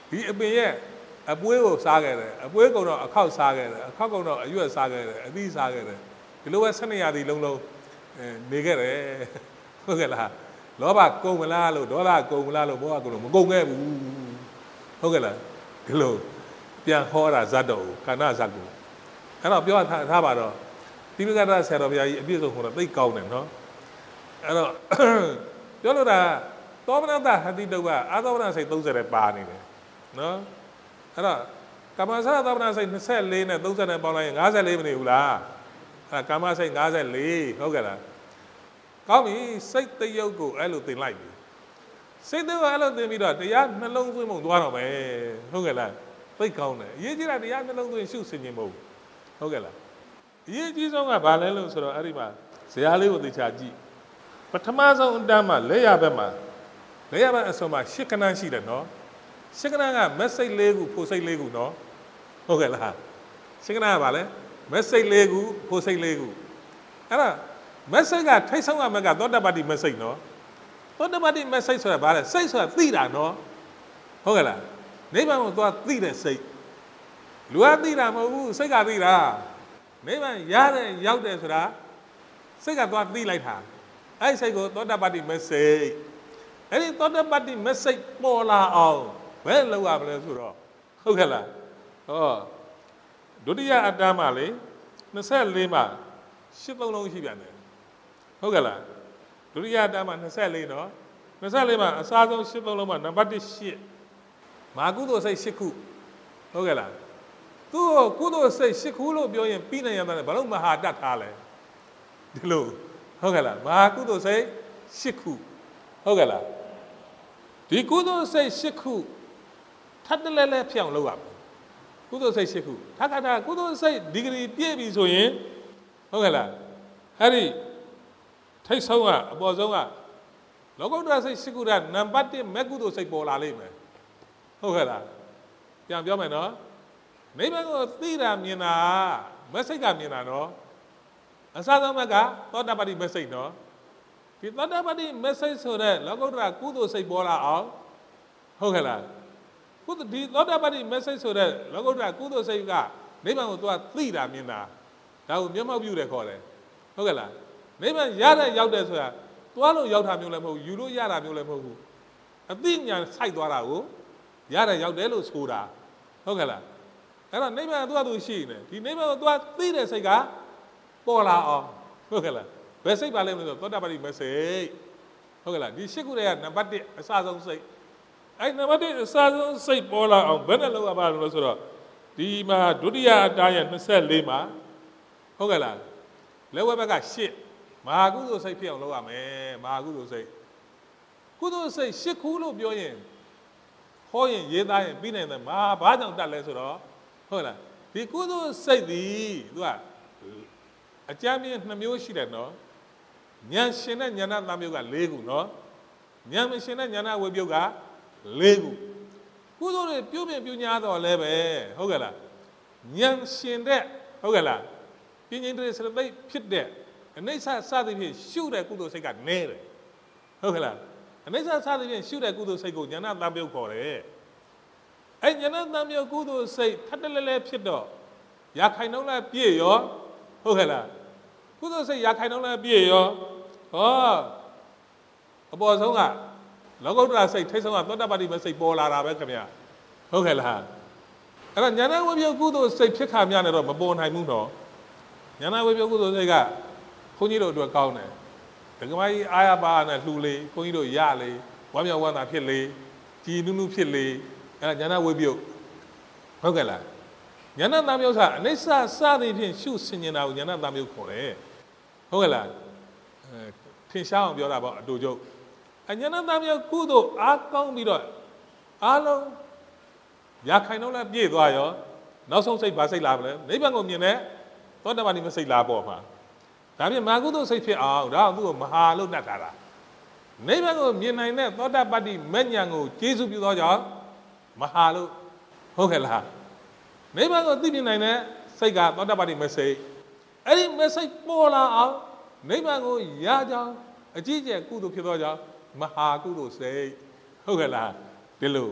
ဒီအပင်ရဲ့အပွေးကိုစားခဲ့တယ်အပွေးကုံတော့အခောက်စားခဲ့တယ်အခောက်ကုံတော့အရွက်စားခဲ့တယ်အသီးစားခဲ့တယ်ဒီလိုပဲဆယ်နှစ်ရာသီလုံးလုံးနေခဲ့တယ်ဟုတ်ကဲ့လားလောဘကုံမလားလို့ဒေါသကုံမလားလို့မောဟကုံလို့မကုံခဲ့ဘူးဟုတ်ကဲ့လားဒီလိုပြန်ဟောတာဇတ်တော်ကိုခန္ဓာဇတ်ကိုအဲ့တော့ပြောထားပါတော့တိပိဋကဆရာတော်ဘုရားကြီးအပြည့်စုံဟောတော့သိကောင်းတယ်နော်အဲ့တော့ပြောလို့တာသောမနတဟတိတုတ်ကအာသောမနစိတ်သုံးဆယ်နဲ့ပါနေတယ်နော်အဲ့တော့ကာမဆရသောမနစိတ်နှစ်ဆယ်လေးနဲ့သုံးဆယ်နဲ့ပေါင်းလိုက်ရင်ငါးဆယ်လေးမနေဘူးလားအဲ့ကာမစိတ်ငါးဆယ်လေးဟုတ်ကဲ့လားကောင်းပြီစိတ်တယုတ်ကိုအဲ့လိုသင်လိုက်ပြီစိတ်တယုတ်အဲ့လိုသင်ပြီးတော့တရားနှလုံးသွင်းပုံသွားတော့မယ်ဟုတ်ကဲ့လားသိကောင်းတယ်အရေးကြီးတာတရားနှလုံးသွင်းရှုဆင်ခြင်ပုံဟုတ်ကဲ့လားအရေးကြီးဆုံးကဘာလဲလို့ဆိုတော့အဲ့ဒီမှာဇရာလေးကိုသိချာကြည့်ပထမဆုံးအတန်းမှာလက်ရဘက်မှာလက်ရဘက်အစုံမှာရှစ်ခဏရှိတယ်နော်ရှစ်ခဏကမက်စိတ်လေးခုဖိုစိတ်လေးခုနော်ဟုတ်ကဲ့လားရှစ်ခဏကဘာလဲမက်စိတ်လေးခုဖိုစိတ်လေးခုအဲ့ဒါမက်စိတ်ကထိတ်ဆုံးကမက်ကသောတပတ္တိမက်စိတ်နော်သောတပတ္တိမက်စိတ်ဆိုတာဘာလဲစိတ်ဆိုတာသိတာနော်ဟုတ်ကဲ့လားနိဗ္ဗာန်ကိုသွားသိတဲ့စိတ်လူကသိတာမဟုတ်ဘူးစိတ်ကသိတာနိဗ္ဗာန်ရတဲ့ရောက်တယ်ဆိုတာစိတ်ကသွားသိလိုက်တာအဲ့စိတ်ကိုသောတပတ္တိမက်စိတ်အဲ့ဒီသောတပတ္တိမက်စိတ်ပေါ်လာအောင်ဘယ်လောက်ရမလဲဆိုတော့ဟုတ်ကဲ့လားဟောဒုတိယအတ္တမှာလေနှစ်ဆယ်လေးမှာရှစ်သုံးလုံးရှိပြန်တယ်ဟုတ်ကဲ့လားဒုတိယအတ္တမှာနှစ်ဆယ်လေးနော်နှစ်ဆယ်လေးမှာအစားဆုံးရှစ်သုံးလုံးမှာနံပါတ်တစ်ရှစ်မာကုသိုလ်စိတ်ရှစ်ခုဟုတ်ကဲ့လားသူ့ကုသိုလ်စိတ်ရှစ်ခုလို့ပြောရင်ပြီးနိုင်ရမယ်ဘာလို့မဟာတတ်ထားလဲဒီလိုဟုတ်ကဲ့လားမာကုသိုလ်စိတ်ရှစ်ခုဟုတ်ကဲ့လားဒီကုသိုလ်စိတ်ရှစ်ခုထပ်တလဲလဲဖြစ်အောင်လုပ်ရမယ်ကုသိုလ်စိတ်ရှစ်ခုထပ်ခါတာကုသိုလ်စိတ်ဒီဂရီပြည့်ပြီဆိုရင်ဟုတ်ကဲ့လားအဲ့ဒီထိတ်ဆုံးကအပေါ်ဆုံးကလောကုတ္တရာစိတ်ရှစ်ခုကနံပါတ်တစ်မဲ့ကုသိုလ်စိတ်ပေါ်လာလိမ့်မယ်ဟုတ်ကဲ့လားပြန်ပြောမယ်နော်နိဗ္ဗာန်ကိုသိတာမြင်တာမက်စိတ်ကမြင်တာနော်အစဆုံးမက်ကသောတပတ္တိမက်စိတ်နော်ဒီသောတပတ္တိမက်စိတ်ဆိုတဲ့လောကုတ္တရာကုသိုလ်စိတ်ပေါ်လာအောင်ဟုတ်ကဲ့လားကုသဒီသောတပတ္တိမက်စိတ်ဆိုတဲ့လောကုတ္တရာကုသိုလ်စိတ်ကနိဗ္ဗာန်ကိုသူကသိတာမြင်တာဒါကိုမျက်မှောက်ပြုတယ်ခေါ်တယ်ဟုတ်ကဲ့လားနိဗ္ဗာန်ရတဲ့ရောက်တယ်ဆိုတာသွားလို့ရောက်တာမျိုးလည်းမဟုတ်ဘူးယူလို့ရတာမျိုးလည်းမဟုတ်ဘူးအသိဉာဏ်စိုက်သွားတာကိုရတဲ့ရောက်တယ်လို့ဆိုတာဟုတ်ကဲ့လားအဲ့တော့နိဗ္ဗာန်သူကသူရှိနေဒီနိဗ္ဗာန်ကိုသူကသိတဲ့စိတ်ကပေါ်လာအောင်ဟုတ်ကဲ့လားဘယ်စိတ်ပါလဲမလို့သောတပတ္တိမက်စိတ်ဟုတ်ကဲ့လားဒီရှစ်ခုတည်းကနံပါတ်တစ်အစဆုံးစိတ်အဲ့နံပါတ်တစ်အစဆုံးစိတ်ပေါ်လာအောင်ဘယ်နဲ့လောက်ရပါလို့ဆိုတော့ဒီမှာဒုတိယအတားရဲ့နှစ်ဆယ်လေးမှာဟုတ်ကဲ့လားလက်ဝဲဘက်ကရှစ်မဟာကုသိုလ်စိတ်ဖြစ်အောင်လုပ်ရမယ်မဟာကုသိုလ်စိတ်ကုသိုလ်စိတ်ရှစ်ခုလို့ပြောရင်ဟောရင်ရေးသားရင်ပြီးနိုင်တယ်မဟာဘာကြောင့်တတ်လဲဆိုတော့ဟုတ်လားဒီကုသိုလ်စိတ်သည်သူကအကြမ်းမြင်နှစ်မျိုးရှိတယ်နော်ဉာဏ်ရှင်တဲ့ဉာဏ်သားမျိုးကလေးခုနော်ဉာဏ်မရှင်တဲ့ဉာဏ်ဝေပြုတ်ကလေးခုကုသိုလ်တွေပြုပြင်ပြုညာတော့လဲပဲဟုတ်ကဲ့လားဉာဏ်ရှင်တဲ့ဟုတ်ကဲ့လားပြင်းပြင်းတဲ့စရသိဖြစ်တဲ့အနိစ္စစသဖြင့်ရှုတဲ့ကုသိုလ်စိတ်ကနည်းတယ်ဟုတ်ကဲ့လားအနိစ္စစသဖြင့်ရှုတဲ့ကုသိုလ်စိတ်ကိုဉာဏ်သားမျိုးခေါ်တယ်အဲ့ဉာဏ်သားမျိုးကုသိုလ်စိတ်ထပ်တလဲလဲဖြစ်တော့ရာခိုင်နှုန်းလဲပြည့်ရောဟုတ်ကဲ့လားကုသိုလ်စိတ်ရာခိုင်နှုန်းလဲပြည့်ရောဟောအပေါ်ဆုံးကလောကုတ္တရာစိတ်ထိတ်ဆုံးကသောတပတ္တိမစိတ်ပေါ်လာတာပဲခင်ဗျဟုတ်ကဲ့လားအဲ့တော့ဉာဏ်ဝိပယကုသိုလ်စိတ်ဖြစ်ခါများနေတော့မပေါ်နိုင်ဘူးနော်ဉာဏ်ဝိပယကုသိုလ်စိတ်ကခွန်ကြီးတို့အတွက်ကောင်းတယ်ဒကမကြီးအာရပါနဲ့လှူလေခွန်ကြီးတို့ရလေဝမ်းမြောက်ဝမ်းသာဖြစ်လေကြည်နုနုဖြစ်လေအဲ့ဒါဉာဏဝိပယဟုတ်ကဲ့လားဉာဏသားမျိုးစားအနိစ္စစသည်ဖြင့်ရှုဆင်ញင်တာကိုဉာဏသားမျိုးခေါ်တယ်ဟုတ်ကဲ့လားအဲထင်ရှားအောင်ပြောတာပေါ့အတူတူအဉာဏသားမျိုးကုသိုလ်အားကောင်းပြီးတော့အားလုံးရာခိုင်နှုန်းလည်းပြည့်သွားရောနောက်ဆုံးစိတ်ဘာစိတ်လာမလဲနိဗ္ဗာန်ကိုမြင်တဲ့သောတပတ္တိမစိတ်လာပေါ့မှာဒါပြင်မာကုသိုလ်စိတ်ဖြစ်အောင်ဒါအောင်သူ့ကိုမဟာလို့နှက်ထားတာနိဗ္ဗာန်ကိုမြင်နိုင်တဲ့သောတပတ္တိမဉ္ဇဉ်ကိုကျေစုပြုသောကြောင့်မဟာလို့ဟုတ်ကဲ့လားနိဗ္ဗာန်ကိုသိမြင်နိုင်တဲ့စိတ်ကသောတပတ္တိမစိတ်အဲ့ဒီမစိတ်ပေါ်လာအောင်နိဗ္ဗာန်ကိုရကြောင်းအကြီးကျယ်ကုသိုလ်ဖြစ်သောကြောင့်မဟာကုသိုလ်စိတ်ဟုတ်ကဲ့လားဒီလိုဘု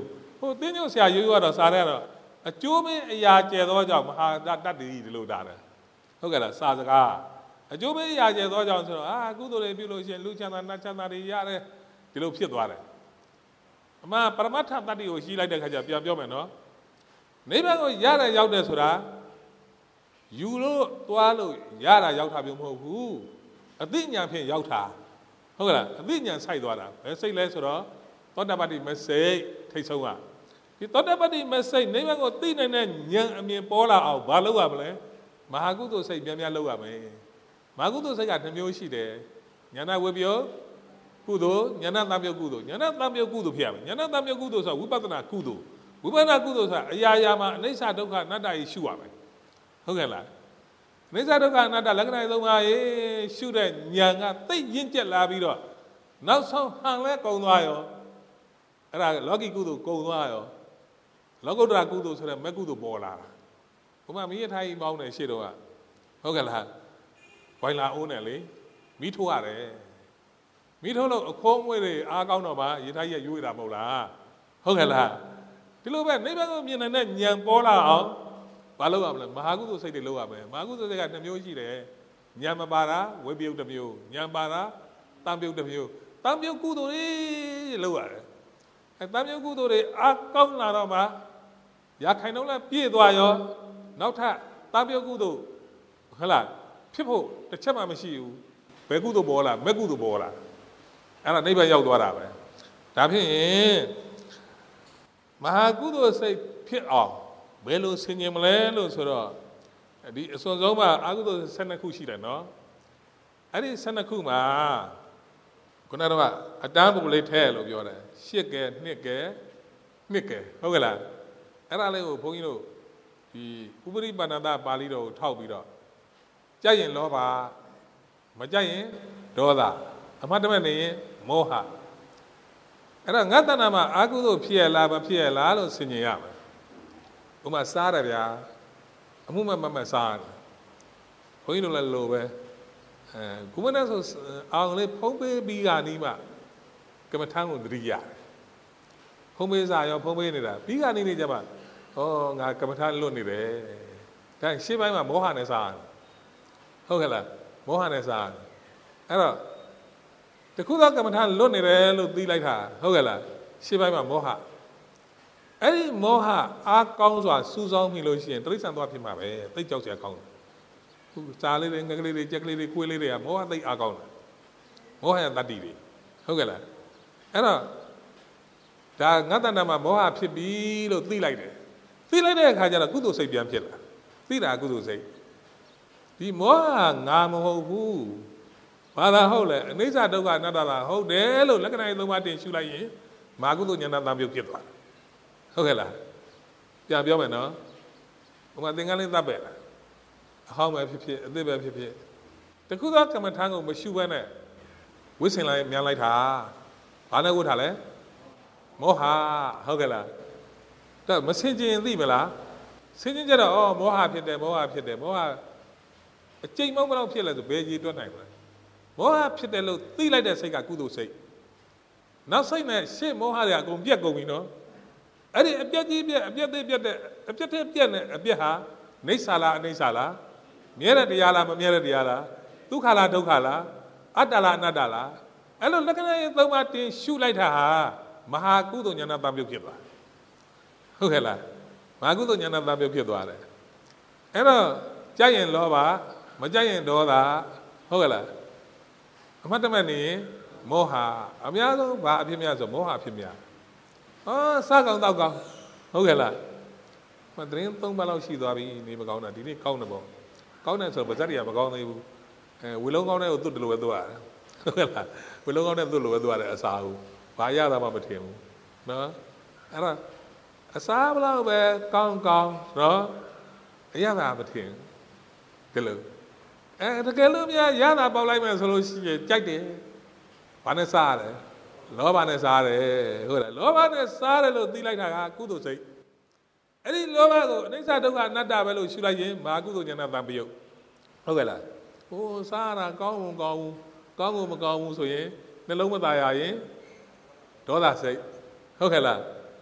ဟိုတင်းညို့ဆရာရိုးရိုးကတော့စားတဲ့တော့အကျိုးမင်းအရာကျဲသောကြောင့်မဟာတတ်တည်ဒီလိုတာတယ်ဟုတ်ကဲ့လားစာစကားအကျိုးမင်းအရာကျဲသောကြောင့်ဆိုတော့အာကုသိုလ်တွေပြုလို့ရှိရင်လူချမ်းသာနတ်ချမ်းသာတွေရတယ်ဒီလိုဖြစ်သွားတယ်အမှပရမတ္ထတတ္တိကိုရှိလိုက်တဲ့ခါကျပြန်ပြောမယ်နော်နိဗ္ဗာန်ကိုရတဲ့ရောက်တယ်ဆိုတာယူလို့သွားလို့ရတာရောက်တာမျိုးမဟုတ်ဘူးအသိဉာဏ်ဖြင့်ရောက်တာဟုတ်ကဲ့လားအသိဉာဏ်ဆိုင်သွားတာဘယ်စိတ်လဲဆိုတော့သောတပတ္တိမစိတ်ထိတ်ဆုံးကဒီသောတပတ္တိမစိတ်နိဗ္ဗာန်ကိုသိနိုင်တဲ့ဉာဏ်အမြင်ပေါ်လာအောင်ဘာလုပ်ရမလဲမဟာကုသိုလ်စိတ်များများလုပ်ရမယ်မဟာကုသိုလ်စိတ်ကတစ်မျိုးရှိတယ်ဉာဏဝိပယကုသိုလ်ဉာဏတံပြုတ်ကုသိုလ်ဉာဏတံပြုတ်ကုသိုလ်ဖြစ်ရမယ်ဉာဏတံပြုတ်ကုသိုလ်ဆိုဝိပဿနာကုသိုလ်ဝိပဿနာကုသိုလ်ဆိုတာအရာရာမှာအနိစ္စဒုက္ခအနတ္တကြီးရှုရမယ်ဟုတ်ကဲ့လားအနိစ္စဒုက္ခအနတ္တလက္ခဏာသုံးပါးရေရှုတဲ့ဉာဏ်ကသိရင့်ကျက်လာပြီးတော့နောက်ဆုံးဟန်လဲကုံသွားရောအဲ့ဒါလောကီကုသိုလ်ကုံသွားရောလောကုတ္တရာကုသိုလ်ဆိုတဲ့မဲ့ကုသိုလ်ပေါ်လာတာဘုမမီးရထိုင်ပေါင်းနေရှေ့တော့ဟုတ်ကဲ့လားဘိုင်လာအိုးနဲ့လေမိထိုးရတယ်မိထိုးလို့အခိုးမွေးတွေအားကောင်းတော့မှရထိုင်ရရွေးတာမဟုတ်လားဟုတ်ကဲ့လားဒီလိုပဲနိဗ္ဗာန်ကိုမြင်တဲ့ဉာဏ်ပေါ်လာအောင်ဘာလုပ်ရမလဲမဟာကုသိုလ်စိတ်တွေလုပ်ရမယ်မဟာကုသိုလ်စိတ်ကနှစ်မျိုးရှိတယ်ဉာဏ်မပါတာဝိပယုတ်တစ်မျိုးဉာဏ်ပါတာတံပြုတ်တစ်မျိုးတံပြုတ်ကုသိုလ်တွေလုပ်ရတယ်အဲတံပြုတ်ကုသိုလ်တွေအားကောင်းလာတော့မှရခိုင်တော့လည်းပြည့်သွားရောနောက်ထပ်တံပြုတ်ကုသိုလ်ဟုတ်လားဖြစ်ဖို့တစ်ချက်မှမရှိဘူးဘယ်ကုသိုလ်ပေါ်လာမဲ့ကုသိုလ်ပေါ်လာအဲ့ဒါနိဗ္ဗာန်ရောက်သွားတာပဲဒါဖြင့်မဟာကုသိုလ်စိတ်ဖြစ်အောင်ဘယ်လိုဆင်ခြင်မလဲလို့ဆိုတော့ဒီအစွန်ဆုံးမှာအာကုသိုလ်ဆယ်နှစ်ခုရှိတယ်နော်အဲ့ဒီဆယ်နှစ်ခုမှာခုနကအတန်းပုံလေးထဲလို့ပြောတယ်ရှစ်ကဲနှစ်ကဲနှစ်ကဲဟုတ်ကဲ့လားအဲ့ဒါလေးကိုဘုန်းကြီးတို့ဒီဥပရိပန္နတပါဠိတော်ကိုထောက်ပြီးတော့ကြိုက်ရင်လောဘမကြိုက်ရင်ဒေါသအမှတ်တမဲ့နေရင်မောဟအဲ့တော့ငါတဏ္ဍာမှာအာကုသိုလ်ဖြစ်ရလားမဖြစ်ရလားလို့ဆင်ခြင်ရမယ်ဥမာစားတယ်ဗျာအမှုမမမစားတယ်ဘုန်းကြီးတို့လည်းလိုပဲအဲကုမနဲ့ဆိုအောင်လေးဖုံးပေးပြီးကနီးမှကမ္မထမ်းကိုသတိရတယ်ဖုံးပေးစားရောဖုံးပေးနေတာပြီးကနီးနေကြမှာဟောငါကမ္မထမ်းလွတ်နေတယ်ဒါရှင်းပိုင်းမှာမောဟနဲ့စားဟုတ်ကဲ့လားမောဟနဲ့စားအဲ့တော့တခုသောကမ္မထမ်းလွတ်နေတယ်လို့သိလိုက်တာဟုတ်ကဲ့လားရှင်းပိုင်းမှာမောဟအဲ့ဒီမောဟအားကောင်းစွာစူးစောင်းမိလို့ရှိရင်တိရစ္ဆာန်သွားဖြစ်မှာပဲသိကြောက်စရာကောင်းတယ်ခုစားလေးတွေငကလေးတွေကြက်ကလေးတွေခွေးလေးတွေကမောဟသိအားကောင်းတယ်မောဟရဲ့တတ္တိတွေဟုတ်ကဲ့လားအဲ့တော့ဒါငါတဏ္ဍာမှာမောဟဖြစ်ပြီလို့သိလိုက်တယ်သိလိုက်တဲ့အခါကျတော့ကုသိုလ်စိတ်ပြန်ဖြစ်လာသိတာကုသိုလ်စိတ်ဒီမောဟငါမဟုတ်ဘူးဘာသာဟုတ်လဲအနိစ္စဒုက္ခအနတ္တသာဟုတ်တယ်လို့လက္ခဏာသုံးပါးတင်ရှုလိုက်ရင်မာကုသိုလ်ဉာဏ်တံပြုတ်ဖြစ်သွားတယ်ဟုတ်ကဲ့လားပြန်ပြောမယ်နော်ဟိုမှာသင်္ကန်းလေးသတ်ပဲလားအဟောင်းပဲဖြစ်ဖြစ်အသစ်ပဲဖြစ်ဖြစ်တခုသောကမ္မထမ်းကိုမရှုဘဲနဲ့ဝိဆင်လိုက်မြန်လိုက်တာဘာနဲ့ဝတ်ထားလဲမောဟဟုတ်ကဲ့လားဒါမစင်ကျင်သိမလားစင်ကျင်ကြတော့ဩမောဟဖြစ်တယ်မောဟဖြစ်တယ်မောဟအကျိန်မောင်းမလို့ဖြစ်လဲဆိုဘယ်ကြီးတွက်နိုင်မလဲမောဟဖြစ်တယ်လို့သိလိုက်တဲ့စိတ်ကကုသိုလ်စိတ်နောက်စိတ်နဲ့ရှေ့မောဟတွေအကုန်ပြက်ကုန်ပြီနော်အဲ့ဒီအပြက်ကြီးပြက်အပြက်သေးပြက်တဲ့အပြက်သေးပြက်နဲ့အပြက်ဟာနိစ္စလားအနိစ္စလားမြဲတဲ့တရားလားမမြဲတဲ့တရားလားဒုက္ခလားဒုက္ခလားအတ္တလားအနတ္တလားအဲ့လိုလက္ခဏာရေးသုံးပါးတင်ရှုလိုက်တာဟာမဟာကုသိုလ်ဉာဏ်တံပြုတ်ဖြစ်သွားဟုတ်ကဲ့လားမဟာကုသိုလ်ဉာဏ်တံပြုတ်ဖြစ်သွားတယ်အဲ့တော့ကြိုက်ရင်လောဘမကြိုက်ရင်ဒေါသဟုတ်ကဲ့လားအမှတ်တမဲ့နေရင်မောဟအများဆုံးဘာအဖြစ်များဆိုမောဟအဖြစ်များအော်စားကောင်းတောက်ကောင်းဟုတ်ကဲ့လားမတရင်သုံးပါးလောက်ရှိသွားပြီနေမကောင်းတာဒီနေ့ကောင်းတယ်ပေါ့ကောင်းတယ်ဆိုတော့ဗဇက်တွေကမကောင်းသေးဘူးအဲဝေလုံးကောင်းတဲ့ကိုသွတ်တယ်လို့ပဲသွတ်ရတယ်ဟုတ်ကဲ့လားဝေလုံးကောင်းတဲ့သွတ်လို့ပဲသွတ်ရတယ်အစာဘူးဘာရတာမှမထင်ဘူးနော်အဲ့ဒါအစာဘလောက်ပဲကောင်းကောင်းနော်အရသာမထင်ဒီလိုအဲတကယ်လို့များရတာပေါက်လိုက်မယ်ဆိုလို့ရှိရင်ကြိုက်တယ်ဘာနဲ့စားရတယ်လောဘနဲ့စားတယ်ဟုတ်လားလောဘနဲ့စားတယ်လို့သိလိုက်တာကကုသိုလ်စိတ်အဲ့ဒီလောဘကိုအနိစ္စဒုက္ခအနတ္တပဲလို့ရှုလိုက်ရင်မဟာကုသိုလ်ဉာဏ်တံပြုတ်ဟုတ်ကဲ့လားဟိုစားတာကောင်းမကောင်းဘူးကောင်းကိုမကောင်းဘူးဆိုရင်နှလုံးမသားရရင်ဒေါသစိတ်ဟုတ်ကဲ့လား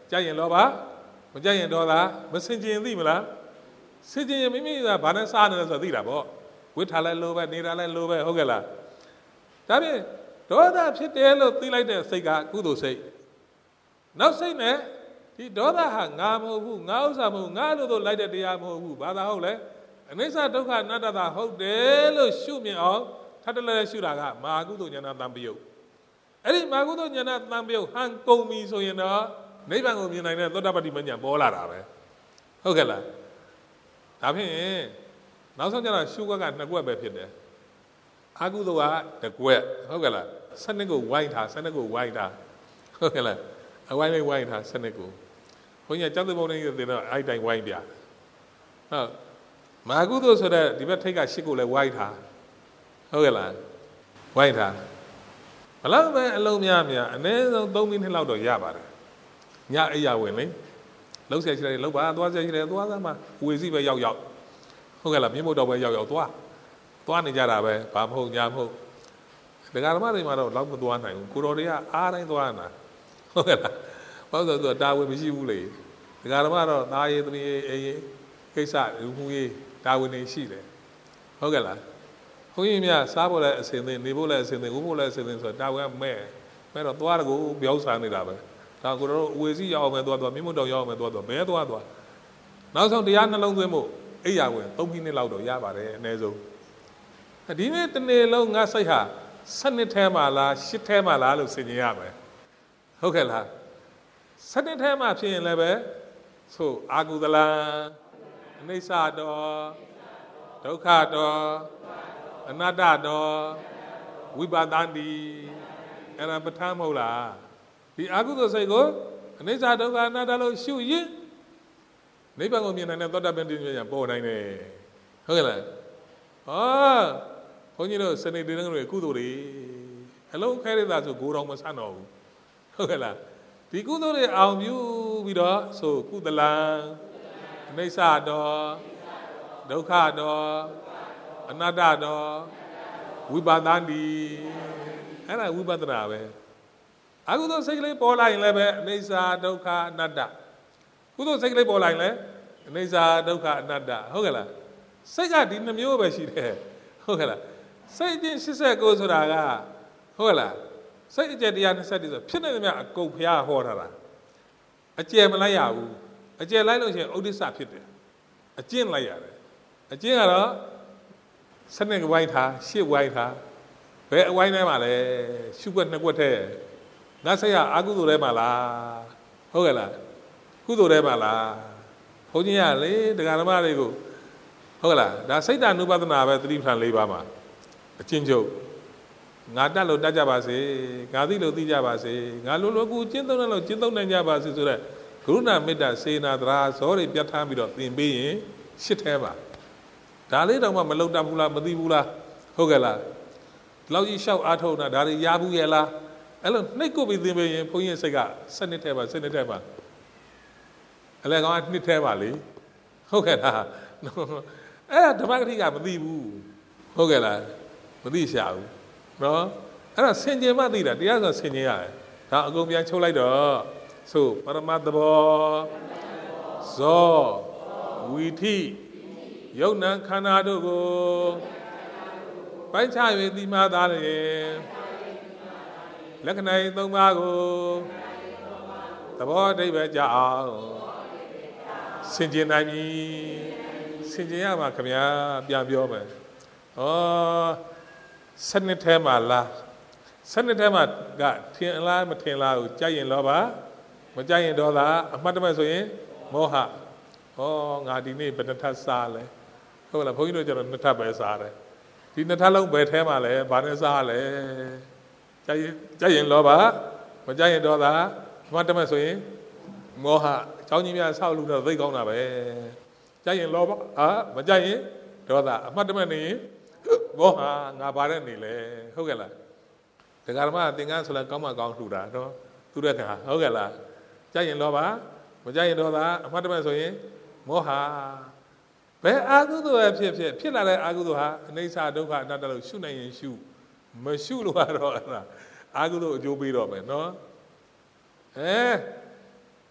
ကြိုက်ရင်လောဘမကြိုက်ရင်ဒေါသမစင်ကြင်သိမလားစင်ကြင်မိမိကဘာနဲ့စားနေလဲဆိုသိတာပေါ့ဝိထားလဲလိုပဲနေတာလဲလိုပဲဟုတ်ကဲ့လားဒါဖြင့်ဒေါသဖြစ်တယ်လို့သိလိုက်တဲ့စိတ်ကကုသိုလ်စိတ်နောက်စိတ်နဲ့ဒီဒေါသဟာငါမဟုတ်ဘူးငါဥစ္စာမဟုတ်ငါလို့တော့လိုက်တဲ့တရားမဟုတ်ဘူးဘာသာဟုတ်လဲအနိစ္စဒုက္ခအနတ္တသာဟုတ်တယ်လို့ရှုမြင်အောင်ထပ်တလဲရှုတာကမာကုသိုလ်ဉာဏ်တံပယုတ်အဲ့ဒီမာကုသိုလ်ဉာဏ်တံပယုတ်ဟန်ကုန်ပြီဆိုရင်တော့နိဗ္ဗာန်ကိုမြင်နိုင်တဲ့သောတာပတ္တိမဉ္ဇဉ်ပေါ်လာတာပဲဟုတ်ကဲ့လားဒါဖြင့်နောက်ဆုံးကျတော့ရှုွက်ကနှစ်ကွက်ပဲဖြစ်တယ်အာကုသိုလ်ကတစ်ကွက်ဟုတ်ကဲ့လားစနစ်ကိုဝိုင်းထားစနစ်ကိုဝိုင်းထားဟုတ်ကဲ့လားအဝိုင်းလေးဝိုင်းထားစနစ်ကိုဘုန်းကြီးကျောင်းသူဘုန်းကြီးတွေတော့အဲ့တိုင်းဝိုင်းပြဟုတ်မာကုသိုလ်ဆိုတဲ့ဒီဘက်ထိတ်ကရှစ်ကိုလည်းဝိုင်းထားဟုတ်ကဲ့လားဝိုင်းထားဘလောက်ပဲအလုံးများများအနည်းဆုံးသုံးမိနစ်လောက်တော့ရပါတယ်ညအိယာဝင်လေလှုပ်ဆက်ရှိတယ်လှုပ်ပါသွားဆက်ရှိတယ်သွားသားမှဝေစီပဲရောက်ရောက်ဟုတ်ကဲ့လားမြင်းမုတ်တော့ပဲရောက်ရောက်သွားသွားနေကြတာပဲဘာမဟုတ်ညာမဟုတ်ဒကာဓမ္မတွေမှာတော့လောက်မသွားနိုင်ဘူးကိုတော်တွေကအားတိုင်းသွားနေတာဟုတ်ကဲ့လားဘာလို့ဆိုတော့တာဝန်မရှိဘူးလေဒကာဓမ္မတော့သားရေးသမီးရေးအေးရေးကိစ္စလူမှုရေးတာဝန်တွေရှိတယ်ဟုတ်ကဲ့လားဘုန်းကြီးများစားဖို့လည်းအစဉ်သင်နေဖို့လည်းအစဉ်သင်ဝတ်ဖို့လည်းအစဉ်သင်ဆိုတော့တာဝန်မဲ့မဲ့တော့သွားတော့ကိုပြောစားနေတာပဲဒါကိုတော့ဝေစီရောက်အောင်ပဲသွားသွားမြင့်မတောင်ရောက်အောင်ပဲသွားသွားဘဲသွားသွားနောက်ဆုံးတရားနှလုံးသွင်းဖို့အိယာဝင်သုံးမိနစ်လောက်တော့ရပါတယ်အနည်းဆုံးဒီနေ့တနေ့လုံးငါစိတ်ဟာစနစ်ထဲမှာလားရှစ်ထဲမှာလားလို့ဆင်ခြင်ရမယ်ဟုတ်ကဲ့လားစနစ်ထဲမှာဖြစ်ရင်လည်းပဲဆိုအာကုသလံအနိစ္စတော်ဒုက္ခတော်အနတ္တတော်ဝိပါဒန္တိအဲ့ဒါပဋ္ဌာန်းမဟုတ်လားဒီအာကုသိုလ်စိတ်ကိုအနိစ္စဒုက္ခအနတ္တလို့ရှုရင်နိဗ္ဗာန်ကိုမြင်နိုင်တဲ့သောတာပန်တိဉာဏ်ပေါ်နိုင်တယ်ဟုတ်ကဲ့လားဟောဘုန်းကြီးတို့စနေတည်းတွေကုသိုလ်တွေအလုံးခဲရတာဆိုကိုယ်တော်မဆန့်တော့ဘူးဟုတ်ကဲ့လားဒီကုသိုလ်တွေအောင်ပြုပြီးတော့ဆိုကုသလံအနိစ္စတော်ဒုက္ခတော်အနတ္တတော်ဝိပါဒန္တိအဲ့ဒါဝိပဿနာပဲအကုသိုလ်စိတ်ကလေးပေါ်လာရင်လည်းပဲအနိစ္စဒုက္ခအနတ္တကုသိုလ်စိတ်ကလေးပေါ်လာရင်လည်းအနိစ္စဒုက္ခအနတ္တဟုတ်ကဲ့လားစိတ်ကဒီနှမျိုးပဲရှိတယ်ဟုတ်ကဲ့လားစိတ်ချင်း၈၉ဆိုတာကဟုတ်ကဲ့လားစိတ်အကျယ်တရား၂၁ဆိုဖြစ်နေတယ်မြအကုန်ဖျားဟောထားတာအကျယ်မလိုက်ရဘူးအကျယ်လိုက်လို့ရှိရင်ဥဒိစ္စဖြစ်တယ်အကျင့်လိုက်ရတယ်အကျင့်ကတော့စနစ်ဝိုင်းထားရှစ်ဝိုင်းထားဘယ်အဝိုင်းထဲမှာလဲရှုွက်နှစ်ွက်ထဲငါစိတ်ကအာကုသိုလ်ထဲမှာလားဟုတ်ကဲ့လားကုသိုလ်ထဲမှာလားဘုန်းကြီးကလေတရားဓမ္မတွေကိုဟုတ်ကဲ့လားဒါစိတ်တ ानु ပဒနာပဲသတိပဋ္ဌာန်၄ပါးမှာအချင်းချုပ်ငါတက်လို့တက်ကြပါစေငါသိလို့သိကြပါစေငါလိုလိုကူကျင့်သုံးတယ်လို့ကျင့်သုံးနိုင်ကြပါစေဆိုတဲ့ကရုဏာမေတ္တာစေနာသရာဇောတွေပြတ်ထားပြီးတော့သင်ပေးရင်ရှစ်ထဲပါဒါလေးတော့မှမလုံတတ်ဘူးလားမသိဘူးလားဟုတ်ကဲ့လားဒီလောက်ကြီးရှောက်အားထုတ်တာဒါတွေရဘူးရဲ့လားအဲ့လိုနှိပ်ကုတ်ပြီးသင်ပေးရင်ဘုန်းကြီးစိတ်ကစနစ်ထဲပါစနစ်ထဲပါအလဲကောင်ကနှစ်ထဲပါလေဟုတ်ကဲ့လားအဲ့ဒါဓမ္မဂတိကမသိဘူးဟုတ်ကဲ့လားမသိရှာဘူးနော်အဲ့ဒါဆင်ခြင်မှသိတာတရားဆိုဆင်ခြင်ရတယ်ဒါအကုန်ပြန်ချုပ်လိုက်တော့ဆိုပရမတ္တဘောဇောဝီထိယုတ်နံခန္ဓာတို့ကိုပိုင်းခြား၍သိမှသာလျင်လက္ခဏာသုံးပါးကိုသဘောအဓိပ္ပာယ်ကြအောင်ဆင်ခြင်နိုင်ပြီဆင်ခြင်ရမှာခင်ဗျာပြန်ပြောမယ်ဩစနစ်ထဲမှာလားစနစ်ထဲမှာကထင်လားမထင်လားကိုကြိုက်ရင်လောဘမကြိုက်ရင်ဒေါသအမှတ်တမဲ့ဆိုရင်မောဟဩငါဒီနေ့ဘယ်နှထပ်စားလဲဟုတ်လားဘုန်းကြီးတို့ကျတော့နှစ်ထပ်ပဲစားတယ်ဒီနှစ်ထပ်လုံးဘယ်ထဲမှာလဲဘာနဲ့စားလဲကြိုက်ရင်ကြိုက်ရင်လောဘမကြိုက်ရင်ဒေါသအမှတ်တမဲ့ဆိုရင်မောဟအကြောင်းကြီးများဆောက်လို့တော့သိကောင်းတာပဲကြိုက်ရင်လောဘအာမကြိုက်ရင်ဒေါသအမှတ်တမဲ့နေရင်မောဟငါဘာနဲ့နေလဲဟုတ်ကဲ့လားဒကာဓမ္မသင်္ကန်းဆိုလဲကောင်းမှကောင်းလှူတာနော်သူတဲ့ကဟုတ်ကဲ့လားကြိုက်ရင်လောဘမကြိုက်ရင်ဒေါသအမှတ်တမဲ့ဆိုရင်မောဟဘယ်အာဟုသောဖြစ်ဖြစ်ဖြစ်လာတဲ့အာဟုသောဟာအနိစ္စဒုက္ခအနတ္တလို့ရှုနိုင်ရင်ရှုမရှုလို့ကတော့အဲ့ဒါအာဟုသောအကျိုးပေးတော့မယ်နော်အဲ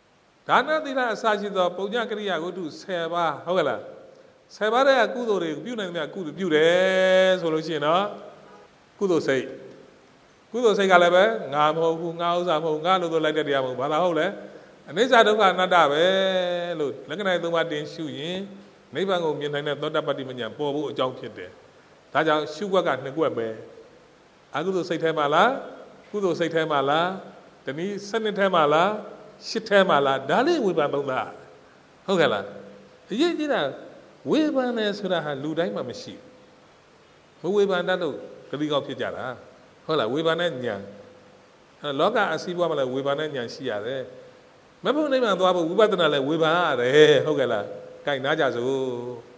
ဒါနသီလအစရှိသောပုံညကရိယာဝတ္ထုဆယ်ပါးဟုတ်ကဲ့လားဆယ်ပါးတဲ့ကုသိုလ်တွေကိုပြုနိုင်တဲ့ကုသိုလ်ပြုတယ်ဆိုလို့ရှိရင်တော့ကုသိုလ်စိတ်ကုသိုလ်စိတ်ကလည်းပဲငါမဟုတ်ဘူးငါဥစ္စာမဟုတ်ငါလို့တော့လိုက်တဲ့တရားမဟုတ်ဘာသာဟုတ်လဲအနိစ္စဒုက္ခအနတ္တပဲလို့လက္ခဏာသုံးပါးတင်ရှုရင်နိဗ္ဗာန်ကိုမြင်နိုင်တဲ့သောတပတ္တိမဉ္ဇဉ်ပေါ်ဖို့အကြောင်းဖြစ်တယ်ဒါကြောင့်ရှုွက်ကနှစ်ကွက်ပဲအကုသိုလ်စိတ်ထဲမှာလားကုသိုလ်စိတ်ထဲမှာလားတနည်းစနစ်ထဲမှာလားရှစ်ထဲမှာလားဒါလေးဝေဖန်သုံးတာဟုတ်ကဲ့လားအရေးကြီးတာဝေဖန်တယ်ဆိုတာဟာလူတိုင်းမှာမရှိဘူးမဝေဖန်တတ်လို့ဂတိကောက်ဖြစ်ကြတာဟုတ်လားဝေဖန်တဲ့ဉာဏ်အဲလောကအစည်းအဝေးမှာလည်းဝေဖန်တဲ့ဉာဏ်ရှိရတယ်မဘုံနိဗ္ဗာန်သွားဖို့ဝိပဿနာလည်းဝေဖန်ရတယ်ဟုတ်ကဲ့လားကြိုက်နားကြစို့